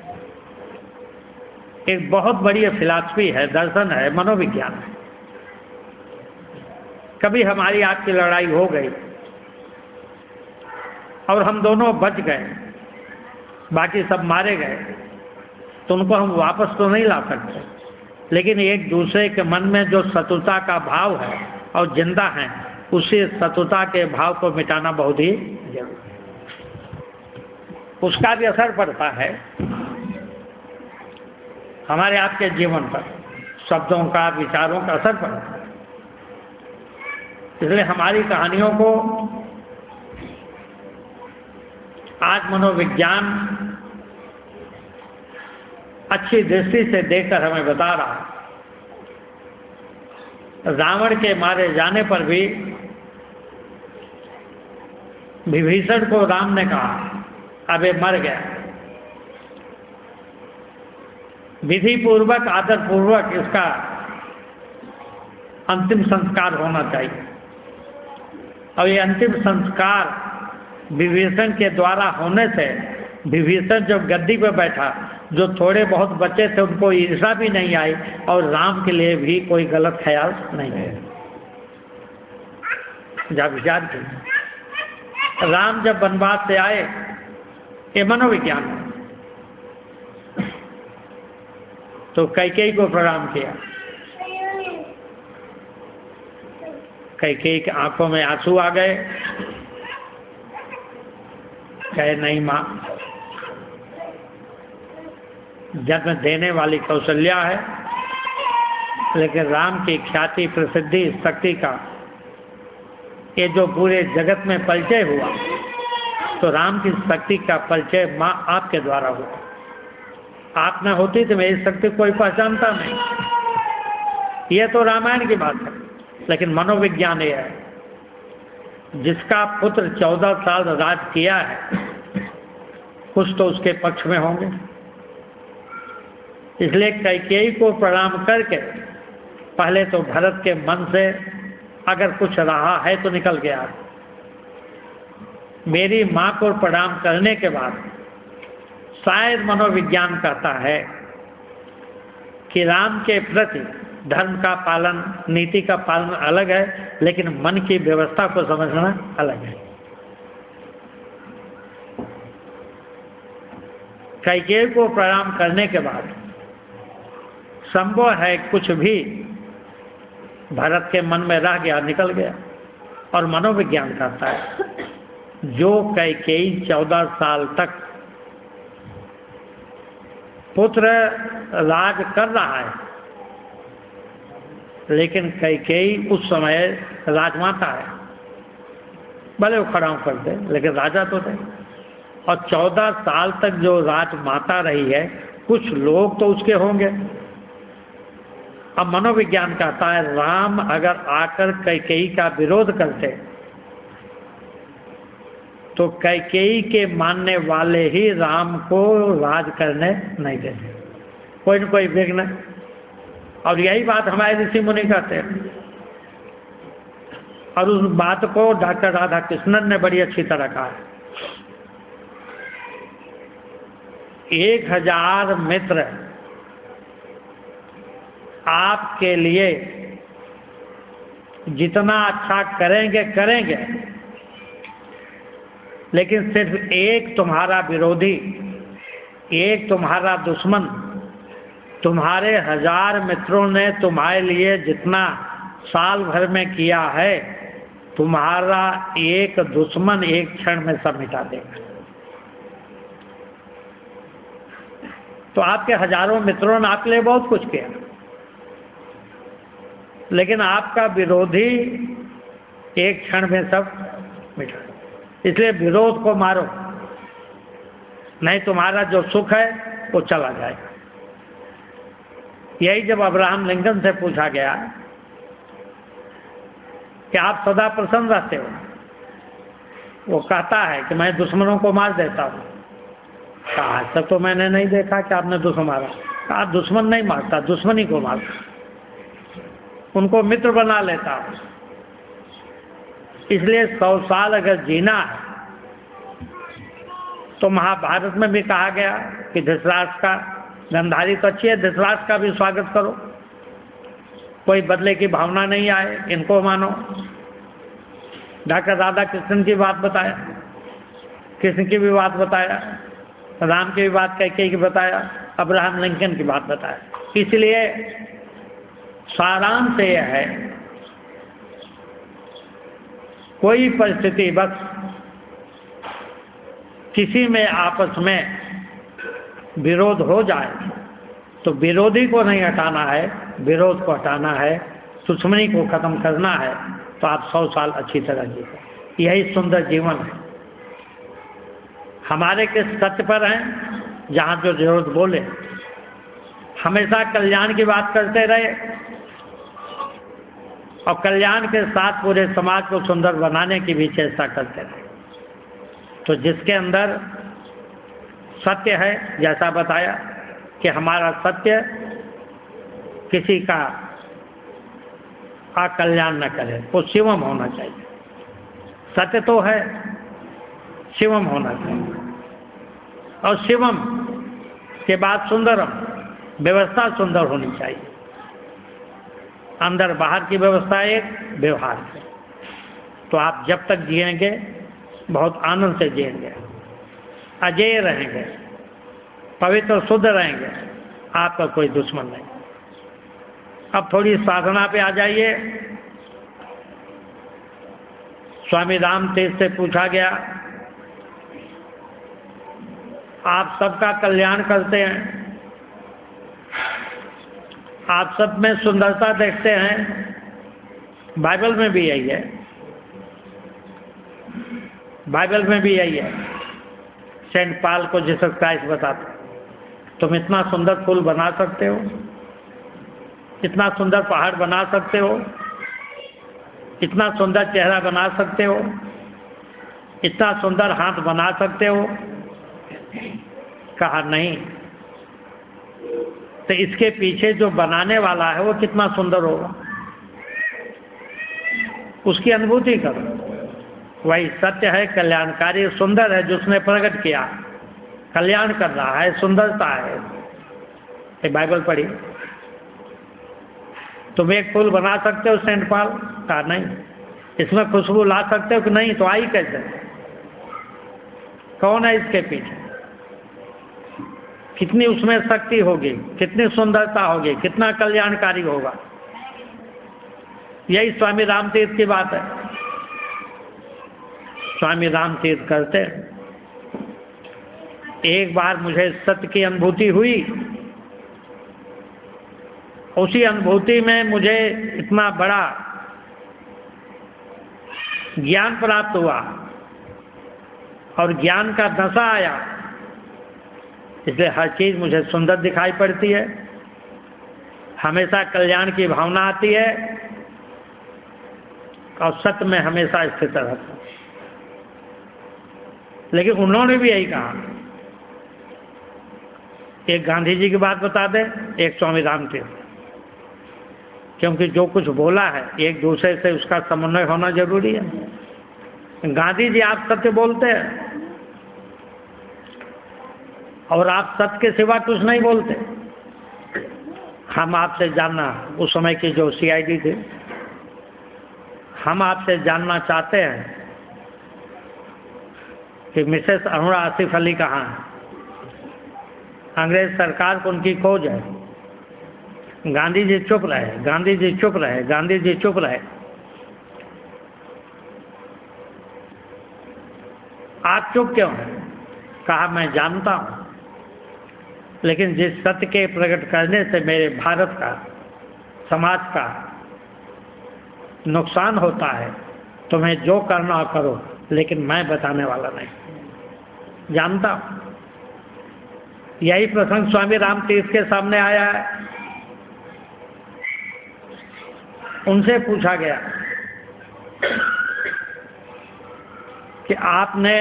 [SPEAKER 1] एक बहुत बड़ी फिलॉसफी है, दर्शन है, मनोविज्ञान है। कभी हमारी आपकी लड़ाई हो गई और हम दोनों बच गए, बाकी सब मारे गए, तो उनको हम वापस तो नहीं ला सकते, लेकिन एक दूसरे के मन में जो शत्रुता का भाव है और जिंदा है, उसी शत्रुता के भाव को मिटाना बहुत ही जरूरी है। उसका भी असर पड़ता है हमारे आपके जीवन पर, शब्दों का, विचारों का असर पड़ता है। इसलिए हमारी कहानियों को आज मनोविज्ञान अच्छी दृष्टि से देखकर हमें बता रहा है। रावण के मारे जाने पर भी विभीषण को राम ने कहा अबे मर गया, विधि पूर्वक, आदर पूर्वक इसका अंतिम संस्कार होना चाहिए। और ये अंतिम संस्कार विभीषण के द्वारा होने से विभीषण जब गद्दी पर बैठा, जो थोड़े बहुत बच्चे थे उनको ईर्ष्या भी नहीं आई और राम के लिए भी कोई गलत ख्याल नहीं है। जब विचार की राम जब वनवास से आए, ये मनोविज्ञान है, तो कैकेयी को प्रणाम किया। कैकेयी की आंखों में आंसू आ गए, कहे नहीं मां, जन्म देने वाली कौशल्या है, लेकिन राम की ख्याति, प्रसिद्धि, शक्ति का ये जो पूरे जगत में परिचय हुआ, तो राम की शक्ति का परिचय मां आपके द्वारा हुआ। आप न होती तो मेरी शक्ति कोई पहचानता नहीं। यह तो रामायण की बात है, लेकिन मनोविज्ञान यह है, जिसका पुत्र 14 साल राज किया है, कुछ तो उसके पक्ष में होंगे। इसलिए कैकेयी को प्रणाम करके पहले तो भरत के मन से अगर कुछ रहा है तो निकल गया। मेरी मां को प्रणाम करने के बाद शायद मनोविज्ञान कहता है कि राम के प्रति धर्म का पालन, नीति का पालन अलग है, लेकिन मन की व्यवस्था को समझना अलग है। कैकेयी को प्रणाम करने के बाद संभव है कुछ भी भरत के मन में रह गया, निकल गया। और मनोविज्ञान कहता है जो कैकेयी 14 साल तक पुत्र राज कर रहा है, लेकिन कैकेयी उस समय राजमाता है, भले वो खड़ा कर दे, लेकिन राजा तो थे। और 14 साल तक जो राजमाता रही है, कुछ लोग तो उसके होंगे। अब मनोविज्ञान कहता है राम अगर आकर कैकेयी का विरोध करते तो कैकेयी के मानने वाले ही राम को राज करने नहीं देते, कोई न कोई विघ्न। और यही बात हमारे ऋषि मुनि कहते हैं, और उस बात को डॉक्टर राधा कृष्णन ने बड़ी अच्छी तरह कहा है। 1000 मित्र आपके लिए जितना अच्छा करेंगे करेंगे, लेकिन सिर्फ एक तुम्हारा विरोधी, एक तुम्हारा दुश्मन, तुम्हारे 1000 मित्रों ने तुम्हारे लिए जितना साल भर में किया है, तुम्हारा एक दुश्मन एक क्षण में सब मिटा देगा। तो आपके हजारों मित्रों ने आपके लिए बहुत कुछ किया, लेकिन आपका विरोधी एक क्षण में सब मिटा देगा। इसलिए विरोध को मारो, नहीं तुम्हारा जो सुख है वो चला जाएगा। यही जब अब्राहम लिंकन से पूछा गया कि आप सदा प्रसन्न रहते हो, वो कहता है कि मैं दुश्मनों को मार देता हूं। कहा आज तक तो मैंने नहीं देखा कि आपने दुश्मन मारा। कहा दुश्मन नहीं मारता, दुश्मनी को मारता, उनको मित्र बना लेता हूं। इसलिए 100 साल अगर जीना है तो महाभारत में भी कहा गया कि धृतराष्ट्र का, गंधारी तो अच्छी है, धृतराष्ट्र का भी स्वागत करो, कोई बदले की भावना नहीं आए, इनको मानो। डॉक्टर राधा कृष्ण की बात बताया, कृष्ण की भी बात बताया, राम की भी बात कैकेयी की बताया, अब्राहम लिंकन की बात बताया। इसलिए सारांश यह है, कोई परिस्थिति बस किसी में आपस में विरोध हो जाए तो विरोधी को नहीं हटाना है, विरोध को हटाना है, दुश्मनी को खत्म करना है, तो आप 100 साल अच्छी तरह जिए। यही सुंदर जीवन है। हमारे किस सत्य पर हैं जहां जो जरूरत बोले, हमेशा कल्याण की बात करते रहे और कल्याण के साथ पूरे समाज को सुंदर बनाने की भी चेष्टा करते रहे। तो जिसके अंदर सत्य है, जैसा बताया कि हमारा सत्य किसी का अकल्याण न करे, वो शिवम होना चाहिए। सत्य तो है, शिवम होना चाहिए। और शिवम के बाद सुंदरम, व्यवस्था सुंदर होनी चाहिए। अंदर बाहर की व्यवस्था एक, व्यवहार से। तो आप जब तक जिएंगे बहुत आनंद से जिएंगे, अजेय रहेंगे, पवित्र शुद्ध रहेंगे, आपका कोई दुश्मन नहीं। अब थोड़ी साधना पे आ जाइए। स्वामी राम तीर्थ से पूछा गया, आप सबका कल्याण करते हैं, आप सब में सुंदरता देखते हैं, बाइबल में भी यही है, बाइबल में भी यही है। सेंट पॉल को जीसस क्राइस्ट बताते, तुम इतना सुंदर फूल बना सकते हो, इतना सुंदर पहाड़ बना सकते हो, इतना सुंदर चेहरा बना सकते हो, इतना सुंदर हाथ बना सकते हो। कहा नहीं, तो इसके पीछे जो बनाने वाला है वो कितना सुंदर होगा, उसकी अनुभूति करो। वही सत्य है, कल्याणकारी सुंदर है, जो उसने प्रकट किया, कल्याण कर रहा है, सुंदरता है। ये बाइबल पढ़ी। तुम एक फूल बना सकते हो सेंट पॉल? कहा नहीं। इसमें खुशबू ला सकते हो कि नहीं? तो आई कैसे? कौन है इसके पीछे? कितनी उसमें शक्ति होगी, कितनी सुंदरता होगी, कितना कल्याणकारी होगा। यही स्वामी रामतीर्थ की बात है। स्वामी रामतीर्थ करते, एक बार मुझे सत्य की अनुभूति हुई, उसी अनुभूति में मुझे इतना बड़ा ज्ञान प्राप्त हुआ और ज्ञान का नशा आया, इसलिए हर चीज़ मुझे सुंदर दिखाई पड़ती है, हमेशा कल्याण की भावना आती है और सत्य में हमेशा स्थित रहता हूँ। लेकिन उन्होंने भी यही कहा। एक गांधी जी की बात बता दें, एक स्वामी रामतीर्थ, क्योंकि जो कुछ बोला है एक दूसरे से उसका समन्वय होना जरूरी है। गांधी जी आप सत्य बोलते हैं और आप सत्य के सिवा कुछ नहीं बोलते। हम आपसे जानना, उस समय की जो CID थी, हम आपसे जानना चाहते हैं कि मिसेस अरुणा आसिफ अली कहाँ है। अंग्रेज सरकार को उनकी खोज है। गांधी जी चुप रहे, गांधी जी चुप रहे, गांधी जी चुप रहे। आप चुप क्यों हैं? कहा मैं जानता हूं, लेकिन जिस सत्य के प्रकट करने से मेरे भारत का, समाज का नुकसान होता है, तुम्हें जो करना करो, लेकिन मैं बताने वाला नहीं। जानता हूं। यही प्रसंग स्वामी रामतीर्थ के सामने आया है। उनसे पूछा गया कि आपने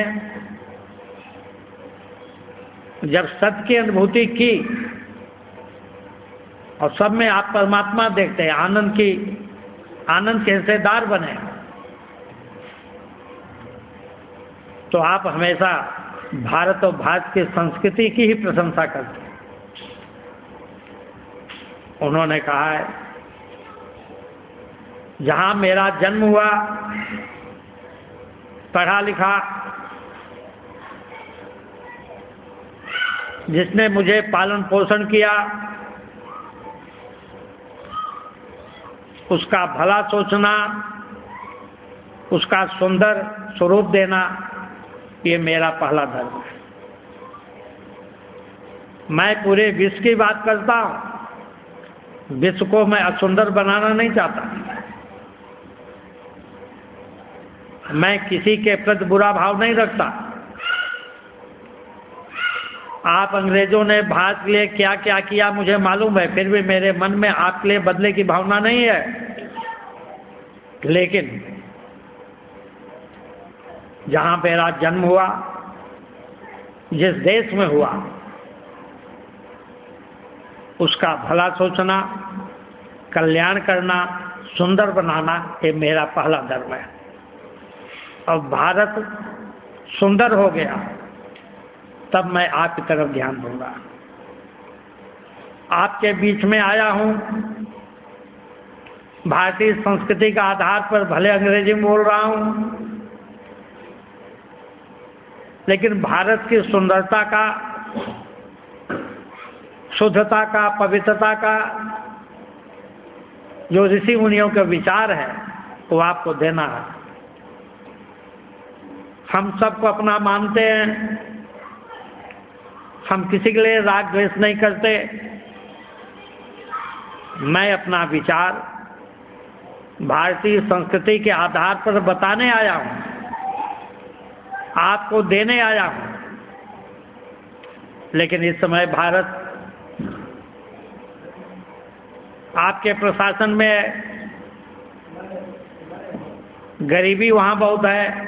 [SPEAKER 1] जब सत्य की अनुभूति की और सब में आप परमात्मा देखते हैं, आनंद के हिस्सेदार बने, तो आप हमेशा भारत और भारत की संस्कृति की ही प्रशंसा करते हैं। उन्होंने कहा है, जहां मेरा जन्म हुआ, पढ़ा लिखा, जिसने मुझे पालन पोषण किया, उसका भला सोचना, उसका सुंदर स्वरूप देना, ये मेरा पहला धर्म है। मैं पूरे विश्व की बात करता हूं, विश्व को मैं असुंदर बनाना नहीं चाहता। मैं किसी के प्रति बुरा भाव नहीं रखता। आप अंग्रेजों ने भारत के लिए क्या क्या किया मुझे मालूम है, फिर भी मेरे मन में आपके लिए बदले की भावना नहीं है। लेकिन जहां मेरा जन्म हुआ, जिस देश में हुआ, उसका भला सोचना, कल्याण करना, सुंदर बनाना, ये मेरा पहला धर्म है। और भारत सुंदर हो गया तब मैं आपकी तरफ ध्यान दूंगा। आपके बीच में आया हूं, भारतीय संस्कृति का आधार पर भले अंग्रेजी में बोल रहा हूं, लेकिन भारत की सुंदरता का, शुद्धता का, पवित्रता का जो ऋषि मुनियों के विचार है वो आपको देना है। हम सबको अपना मानते हैं, हम किसी के लिए राग द्वेष नहीं करते। मैं अपना विचार भारतीय संस्कृति के आधार पर बताने आया हूं, आपको देने आया हूं। लेकिन इस समय भारत आपके प्रशासन में गरीबी वहां बहुत है,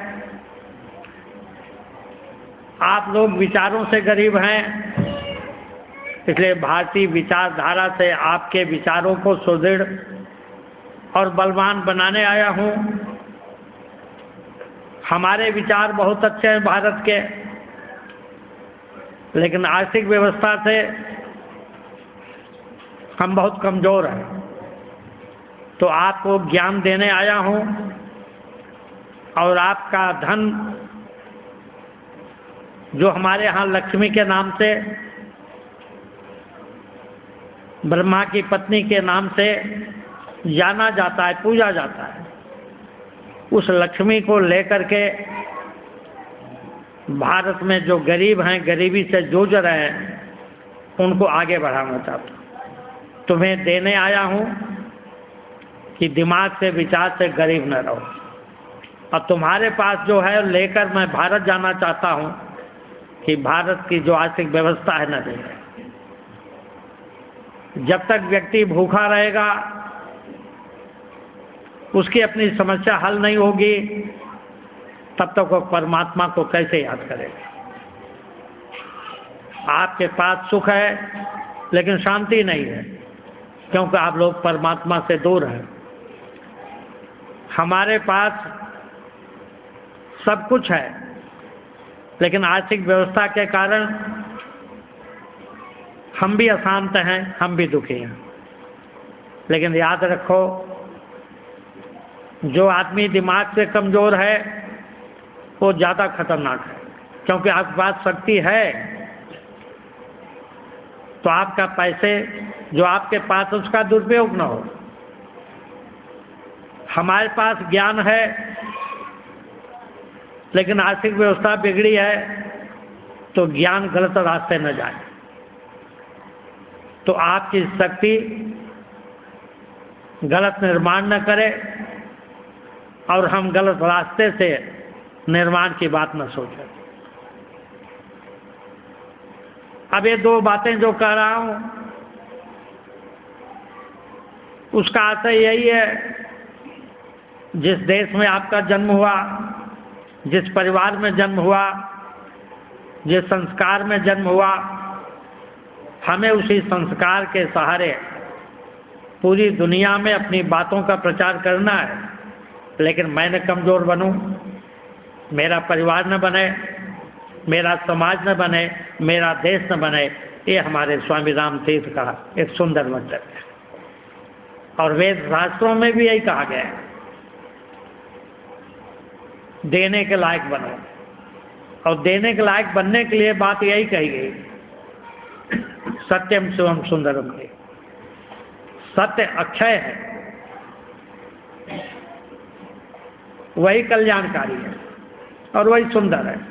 [SPEAKER 1] आप लोग विचारों से गरीब हैं, इसलिए भारतीय विचारधारा से आपके विचारों को सुदृढ़ और बलवान बनाने आया हूं। हमारे विचार बहुत अच्छे हैं भारत के, लेकिन आर्थिक व्यवस्था से हम बहुत कमजोर हैं। तो आपको ज्ञान देने आया हूं और आपका धन जो हमारे यहाँ लक्ष्मी के नाम से, ब्रह्मा की पत्नी के नाम से जाना जाता है, पूजा जाता है, उस लक्ष्मी को लेकर के भारत में जो गरीब हैं, गरीबी से जूझ रहे हैं, उनको आगे बढ़ाना चाहता हूँ। तुम्हें देने आया हूँ कि दिमाग से, विचार से गरीब न रहो। और तुम्हारे पास जो है लेकर मैं भारत जाना चाहता हूँ कि भारत की जो आर्थिक व्यवस्था है न दे। जब तक व्यक्ति भूखा रहेगा, उसकी अपनी समस्या हल नहीं होगी, तब तक वो परमात्मा को कैसे याद करेगा। आपके पास सुख है लेकिन शांति नहीं है, क्योंकि आप लोग परमात्मा से दूर हैं। हमारे पास सब कुछ है, लेकिन आर्थिक व्यवस्था के कारण हम भी अशांत हैं, हम भी दुखी हैं। लेकिन याद रखो, जो आदमी दिमाग से कमज़ोर है वो ज़्यादा खतरनाक है, क्योंकि आपके पास शक्ति है तो आपका पैसे जो आपके पास उसका दुरुपयोग न हो। हमारे पास ज्ञान है लेकिन आर्थिक व्यवस्था बिगड़ी है, तो ज्ञान गलत रास्ते न जाए। तो आपकी शक्ति गलत निर्माण न करे और हम गलत रास्ते से निर्माण की बात न सोचें। अब ये दो बातें जो कह रहा हूं, उसका आशय यही है, जिस देश में आपका जन्म हुआ, जिस परिवार में जन्म हुआ, जिस संस्कार में जन्म हुआ, हमें उसी संस्कार के सहारे पूरी दुनिया में अपनी बातों का प्रचार करना है। लेकिन मैं न कमज़ोर बनूं, मेरा परिवार न बने, मेरा समाज न बने, मेरा देश न बने। ये हमारे स्वामी राम तीर्थ का एक सुंदर मंत्र है। और वेद शास्त्रों में भी यही कहा गया है, देने के लायक बनो। और देने के लायक बनने के लिए बात यही कही गई, सत्यम शिवम सुंदरम की। सत्य अक्षय है, वही कल्याणकारी है और वही सुंदर है।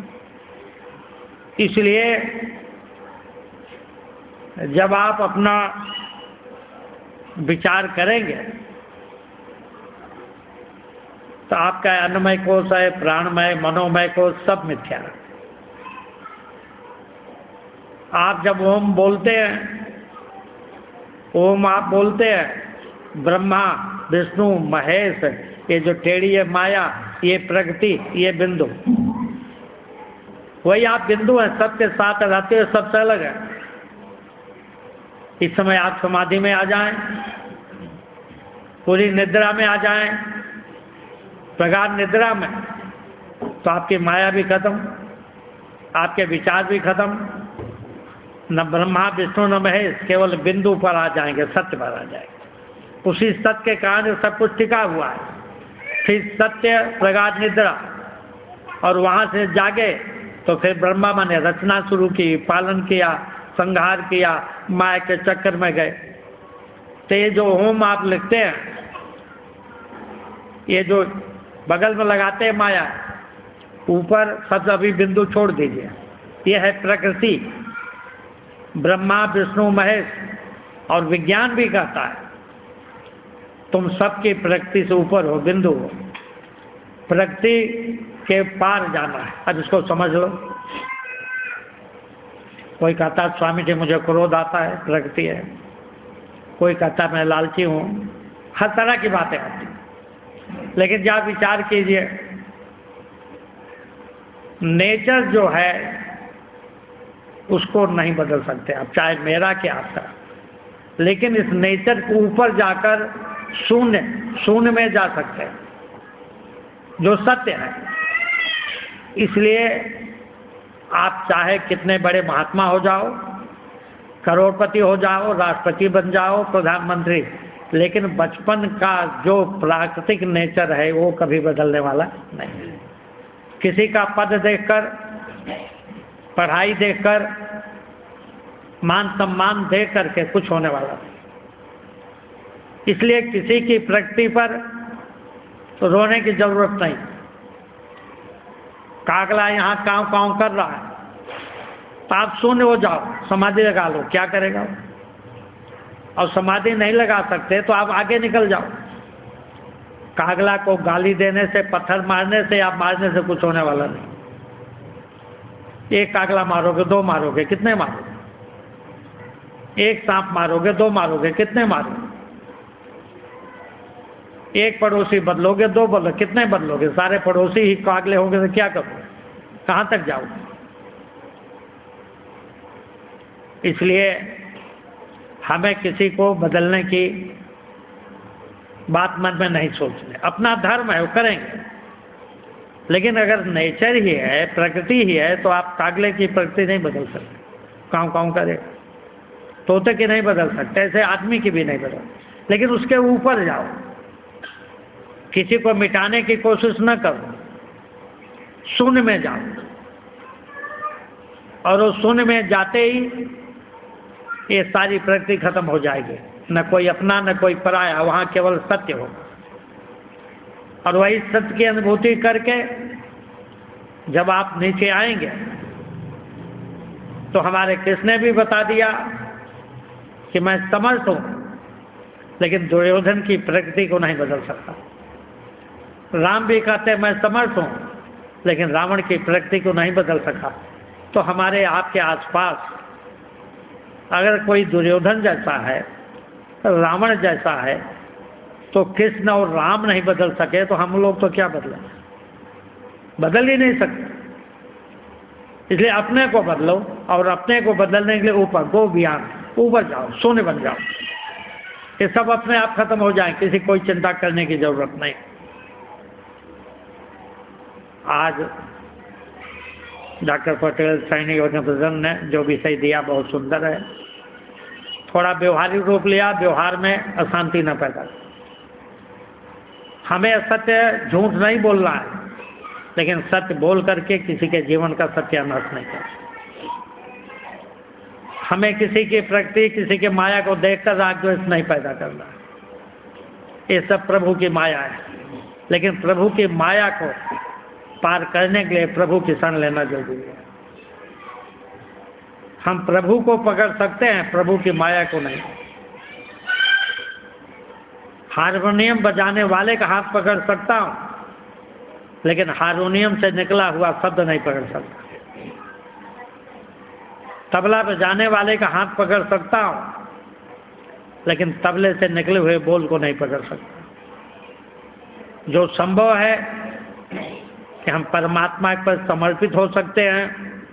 [SPEAKER 1] इसलिए जब आप अपना विचार करेंगे तो आपका अन्नमय कोश है, प्राणमय, मनोमय कोश सब मिथ्या है। आप जब ओम बोलते हैं, ओम आप बोलते हैं, ब्रह्मा विष्णु महेश, ये जो टेढ़ी है माया, ये प्रकृति, ये बिंदु, वही आप बिंदु हैं, सबके साथ रहते हुए सबसे अलग है। इस समय आप समाधि में आ जाएं, पूरी निद्रा में आ जाएं, प्रगाढ़ निद्रा में, तो आपकी माया भी खत्म, आपके विचार भी खत्म। न ब्रह्मा विष्णु न महेश, केवल बिंदु पर आ जाएंगे, सत्य पर आ जाएंगे। उसी सत्य के कारण सब कुछ टिका हुआ है। फिर सत्य प्रगाढ़ निद्रा, और वहां से जागे तो फिर ब्रह्मा ने रचना शुरू की, पालन किया, संहार किया, माया के चक्कर में गए। तो ये जो ओम आप लिखते हैं, ये जो बगल में लगाते हैं माया, ऊपर सब अभी बिंदु छोड़ दीजिए, ये है प्रकृति। ब्रह्मा विष्णु महेश, और विज्ञान भी कहता है तुम सबकी प्रकृति से ऊपर हो, बिंदु हो, प्रकृति के पार जाना है। अब इसको समझ लो। कोई कहता है स्वामी जी मुझे क्रोध आता है, प्रकृति है। कोई कहता है मैं लालची हूँ, हर तरह की बातें आती हैं। लेकिन जब आप विचार कीजिए, नेचर जो है उसको नहीं बदल सकते आप, चाहे मेरा क्या आपका। लेकिन इस नेचर को ऊपर जाकर शून्य में जा सकते हैं, जो सत्य है। इसलिए आप चाहे कितने बड़े महात्मा हो जाओ, करोड़पति हो जाओ, राष्ट्रपति बन जाओ, प्रधानमंत्री, लेकिन बचपन का जो प्राकृतिक नेचर है वो कभी बदलने वाला नहीं। किसी का पद देखकर, पढ़ाई देखकर, मान सम्मान देख करके कुछ होने वाला नहीं। इसलिए किसी की प्रकृति पर रोने की जरूरत नहीं। कागला यहाँ काँव काँव कर रहा है, तो आप शून्य हो जाओ, समाधि लगा लो, क्या करेगा। और समाधि नहीं लगा सकते तो आप आगे निकल जाओ। कागला को गाली देने से, पत्थर मारने से या मारने से कुछ होने वाला नहीं। एक कागला मारोगे, 2 मारोगे, कितने मारोगे? एक सांप मारोगे, 2 मारोगे, कितने मारोगे? एक पड़ोसी बदलोगे, 2 बदलोगे, कितने बदलोगे? सारे पड़ोसी ही कागले होंगे तो क्या करोगे? कहां तक जाओगे? इसलिए हमें किसी को बदलने की बात मन में नहीं सोचनी। अपना धर्म है वो करेंगे, लेकिन अगर नेचर ही है, प्रकृति ही है, तो आप कागले की प्रकृति नहीं बदल सकते। काऊ काऊ करे, तोते की नहीं बदल सकते, ऐसे आदमी की भी नहीं बदल। लेकिन उसके ऊपर जाओ, किसी को मिटाने की कोशिश न करो, शून्य में जाओ, और उस शून्य में जाते ही ये सारी प्रकृति खत्म हो जाएगी। न कोई अपना न कोई पराया, वहां केवल सत्य हो। और वही सत्य की अनुभूति करके जब आप नीचे आएंगे तो हमारे कृष्ण भी बता दिया कि मैं समर्थ हूं, लेकिन दुर्योधन की प्रकृति को नहीं बदल सकता। राम भी कहते मैं समर्थ हूं, लेकिन रावण की प्रकृति को नहीं बदल सका। तो हमारे आपके आसपास अगर कोई दुर्योधन जैसा है, रावण जैसा है, तो कृष्ण और राम नहीं बदल सके तो हम लोग तो क्या बदलें? बदल ही नहीं सकते। इसलिए अपने को बदलो, और अपने को बदलने के लिए ऊपर गो बियॉन्ड, ऊपर जाओ, शून्य बन जाओ। ये सब अपने आप खत्म हो जाए, किसी कोई चिंता करने की जरूरत नहीं। आज डॉक्टर पटेल सैनिक यूनिवर्सिटी ने जो विषय दिया बहुत सुंदर है। थोड़ा व्यवहारिक रूप लिया, व्यवहार में अशांति न पैदा कर। हमें सत्य झूठ नहीं बोलना है, लेकिन सत्य बोल करके किसी के जीवन का सत्यानाश नहीं करना। हमें किसी की प्रकृति, किसी के माया को देखकर राग द्वेष नहीं पैदा करना। ये सब प्रभु की माया है, लेकिन प्रभु की माया को पार करने के लिए प्रभु की शरण लेना जरूरी है। हम प्रभु को पकड़ सकते हैं, प्रभु की माया को नहीं। हारमोनियम बजाने वाले का हाथ पकड़ सकता हूं, लेकिन हारमोनियम से निकला हुआ शब्द नहीं पकड़ सकता। तबला बजाने वाले का हाथ पकड़ सकता हूं, लेकिन तबले से निकले हुए बोल को नहीं पकड़ सकता। जो संभव है कि हम परमात्मा पर समर्पित हो सकते हैं,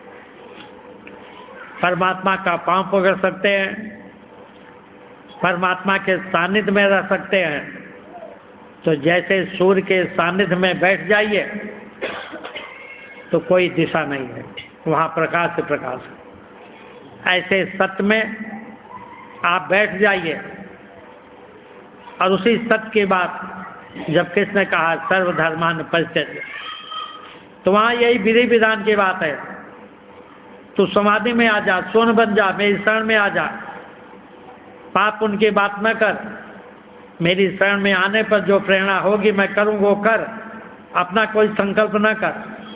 [SPEAKER 1] परमात्मा का पांव पकड़ सकते हैं, परमात्मा के सानिध्य में रह सकते हैं। तो जैसे सूर्य के सानिध्य में बैठ जाइए तो कोई दिशा नहीं है, वहां प्रकाश से प्रकाश है। ऐसे सत्य में आप बैठ जाइए, और उसी सत्य के बाद जब कृष्ण ने कहा सर्वधर्मान परित्यज्य, तो वहां यही विधि विधान की बात है। तू समाधि में आ जा, शून्य बन जा, मेरी शरण में आ जा, पाप उनकी बात न कर, मेरी शरण में आने पर जो प्रेरणा होगी मैं करूं वो कर, अपना कोई संकल्प न कर।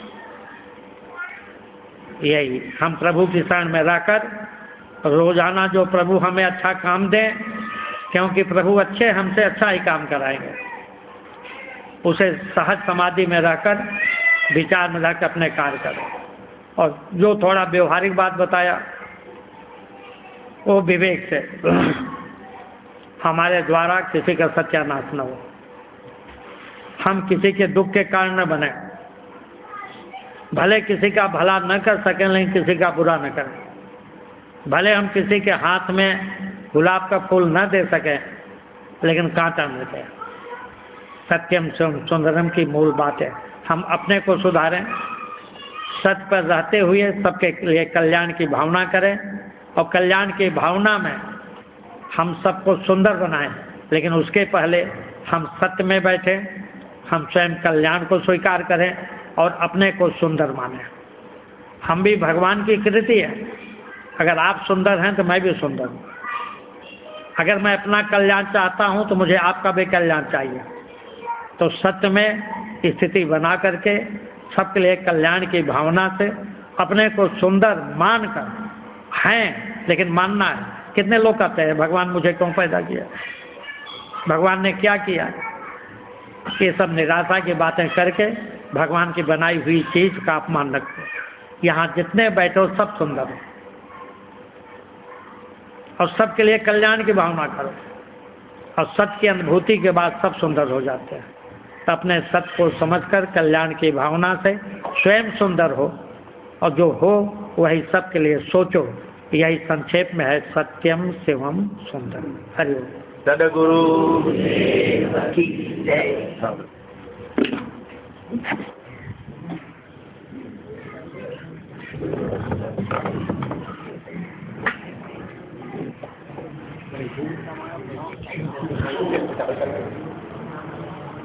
[SPEAKER 1] यही हम प्रभु की शरण में रहकर रोजाना जो प्रभु हमें अच्छा काम दें, क्योंकि प्रभु अच्छे हमसे अच्छा ही काम कराएंगे, उसे सहज समाधि में रहकर विचार में रहकर अपने कार्य करें। और जो थोड़ा व्यवहारिक बात बताया वो विवेक से हमारे द्वारा किसी का सत्यानाश न हो, हम किसी के दुख के कारण न बने। भले किसी का भला न कर सकें, लेकिन किसी का बुरा न करें। भले हम किसी के हाथ में गुलाब का फूल न दे सकें, लेकिन कांटा न दें। सत्यम सुंदरम की मूल बात है, हम अपने को सुधारें, सत्य पर रहते हुए सबके लिए कल्याण की भावना करें, और कल्याण की भावना में हम सबको सुंदर बनाएं। लेकिन उसके पहले हम सत्य में बैठे, हम स्वयं कल्याण को स्वीकार करें और अपने को सुंदर मानें। हम भी भगवान की कृति है। अगर आप सुंदर हैं तो मैं भी सुंदर हूँ। अगर मैं अपना कल्याण चाहता हूँ तो मुझे आपका भी कल्याण चाहिए। तो सत्य में स्थिति बना करके सबके लिए कल्याण की भावना से अपने को सुंदर मानकर हैं, लेकिन मानना है। कितने लोग कहते हैं भगवान मुझे क्यों पैदा किया, भगवान ने क्या किया? ये सब निराशा की बातें करके भगवान की बनाई हुई चीज का अपमान न करो। यहाँ जितने बैठो सब सुंदर हो और सबके लिए कल्याण की भावना करो, और सत्य की अनुभूति के बाद सब सुंदर हो जाते हैं। तो अपने सत्य को समझकर कल्याण की भावना से स्वयं सुंदर हो, और जो हो वही सबके लिए सोचो। यही संक्षेप में है सत्यम शिवम सुंदर। हरिओम।
[SPEAKER 2] सद्गुरु की जय।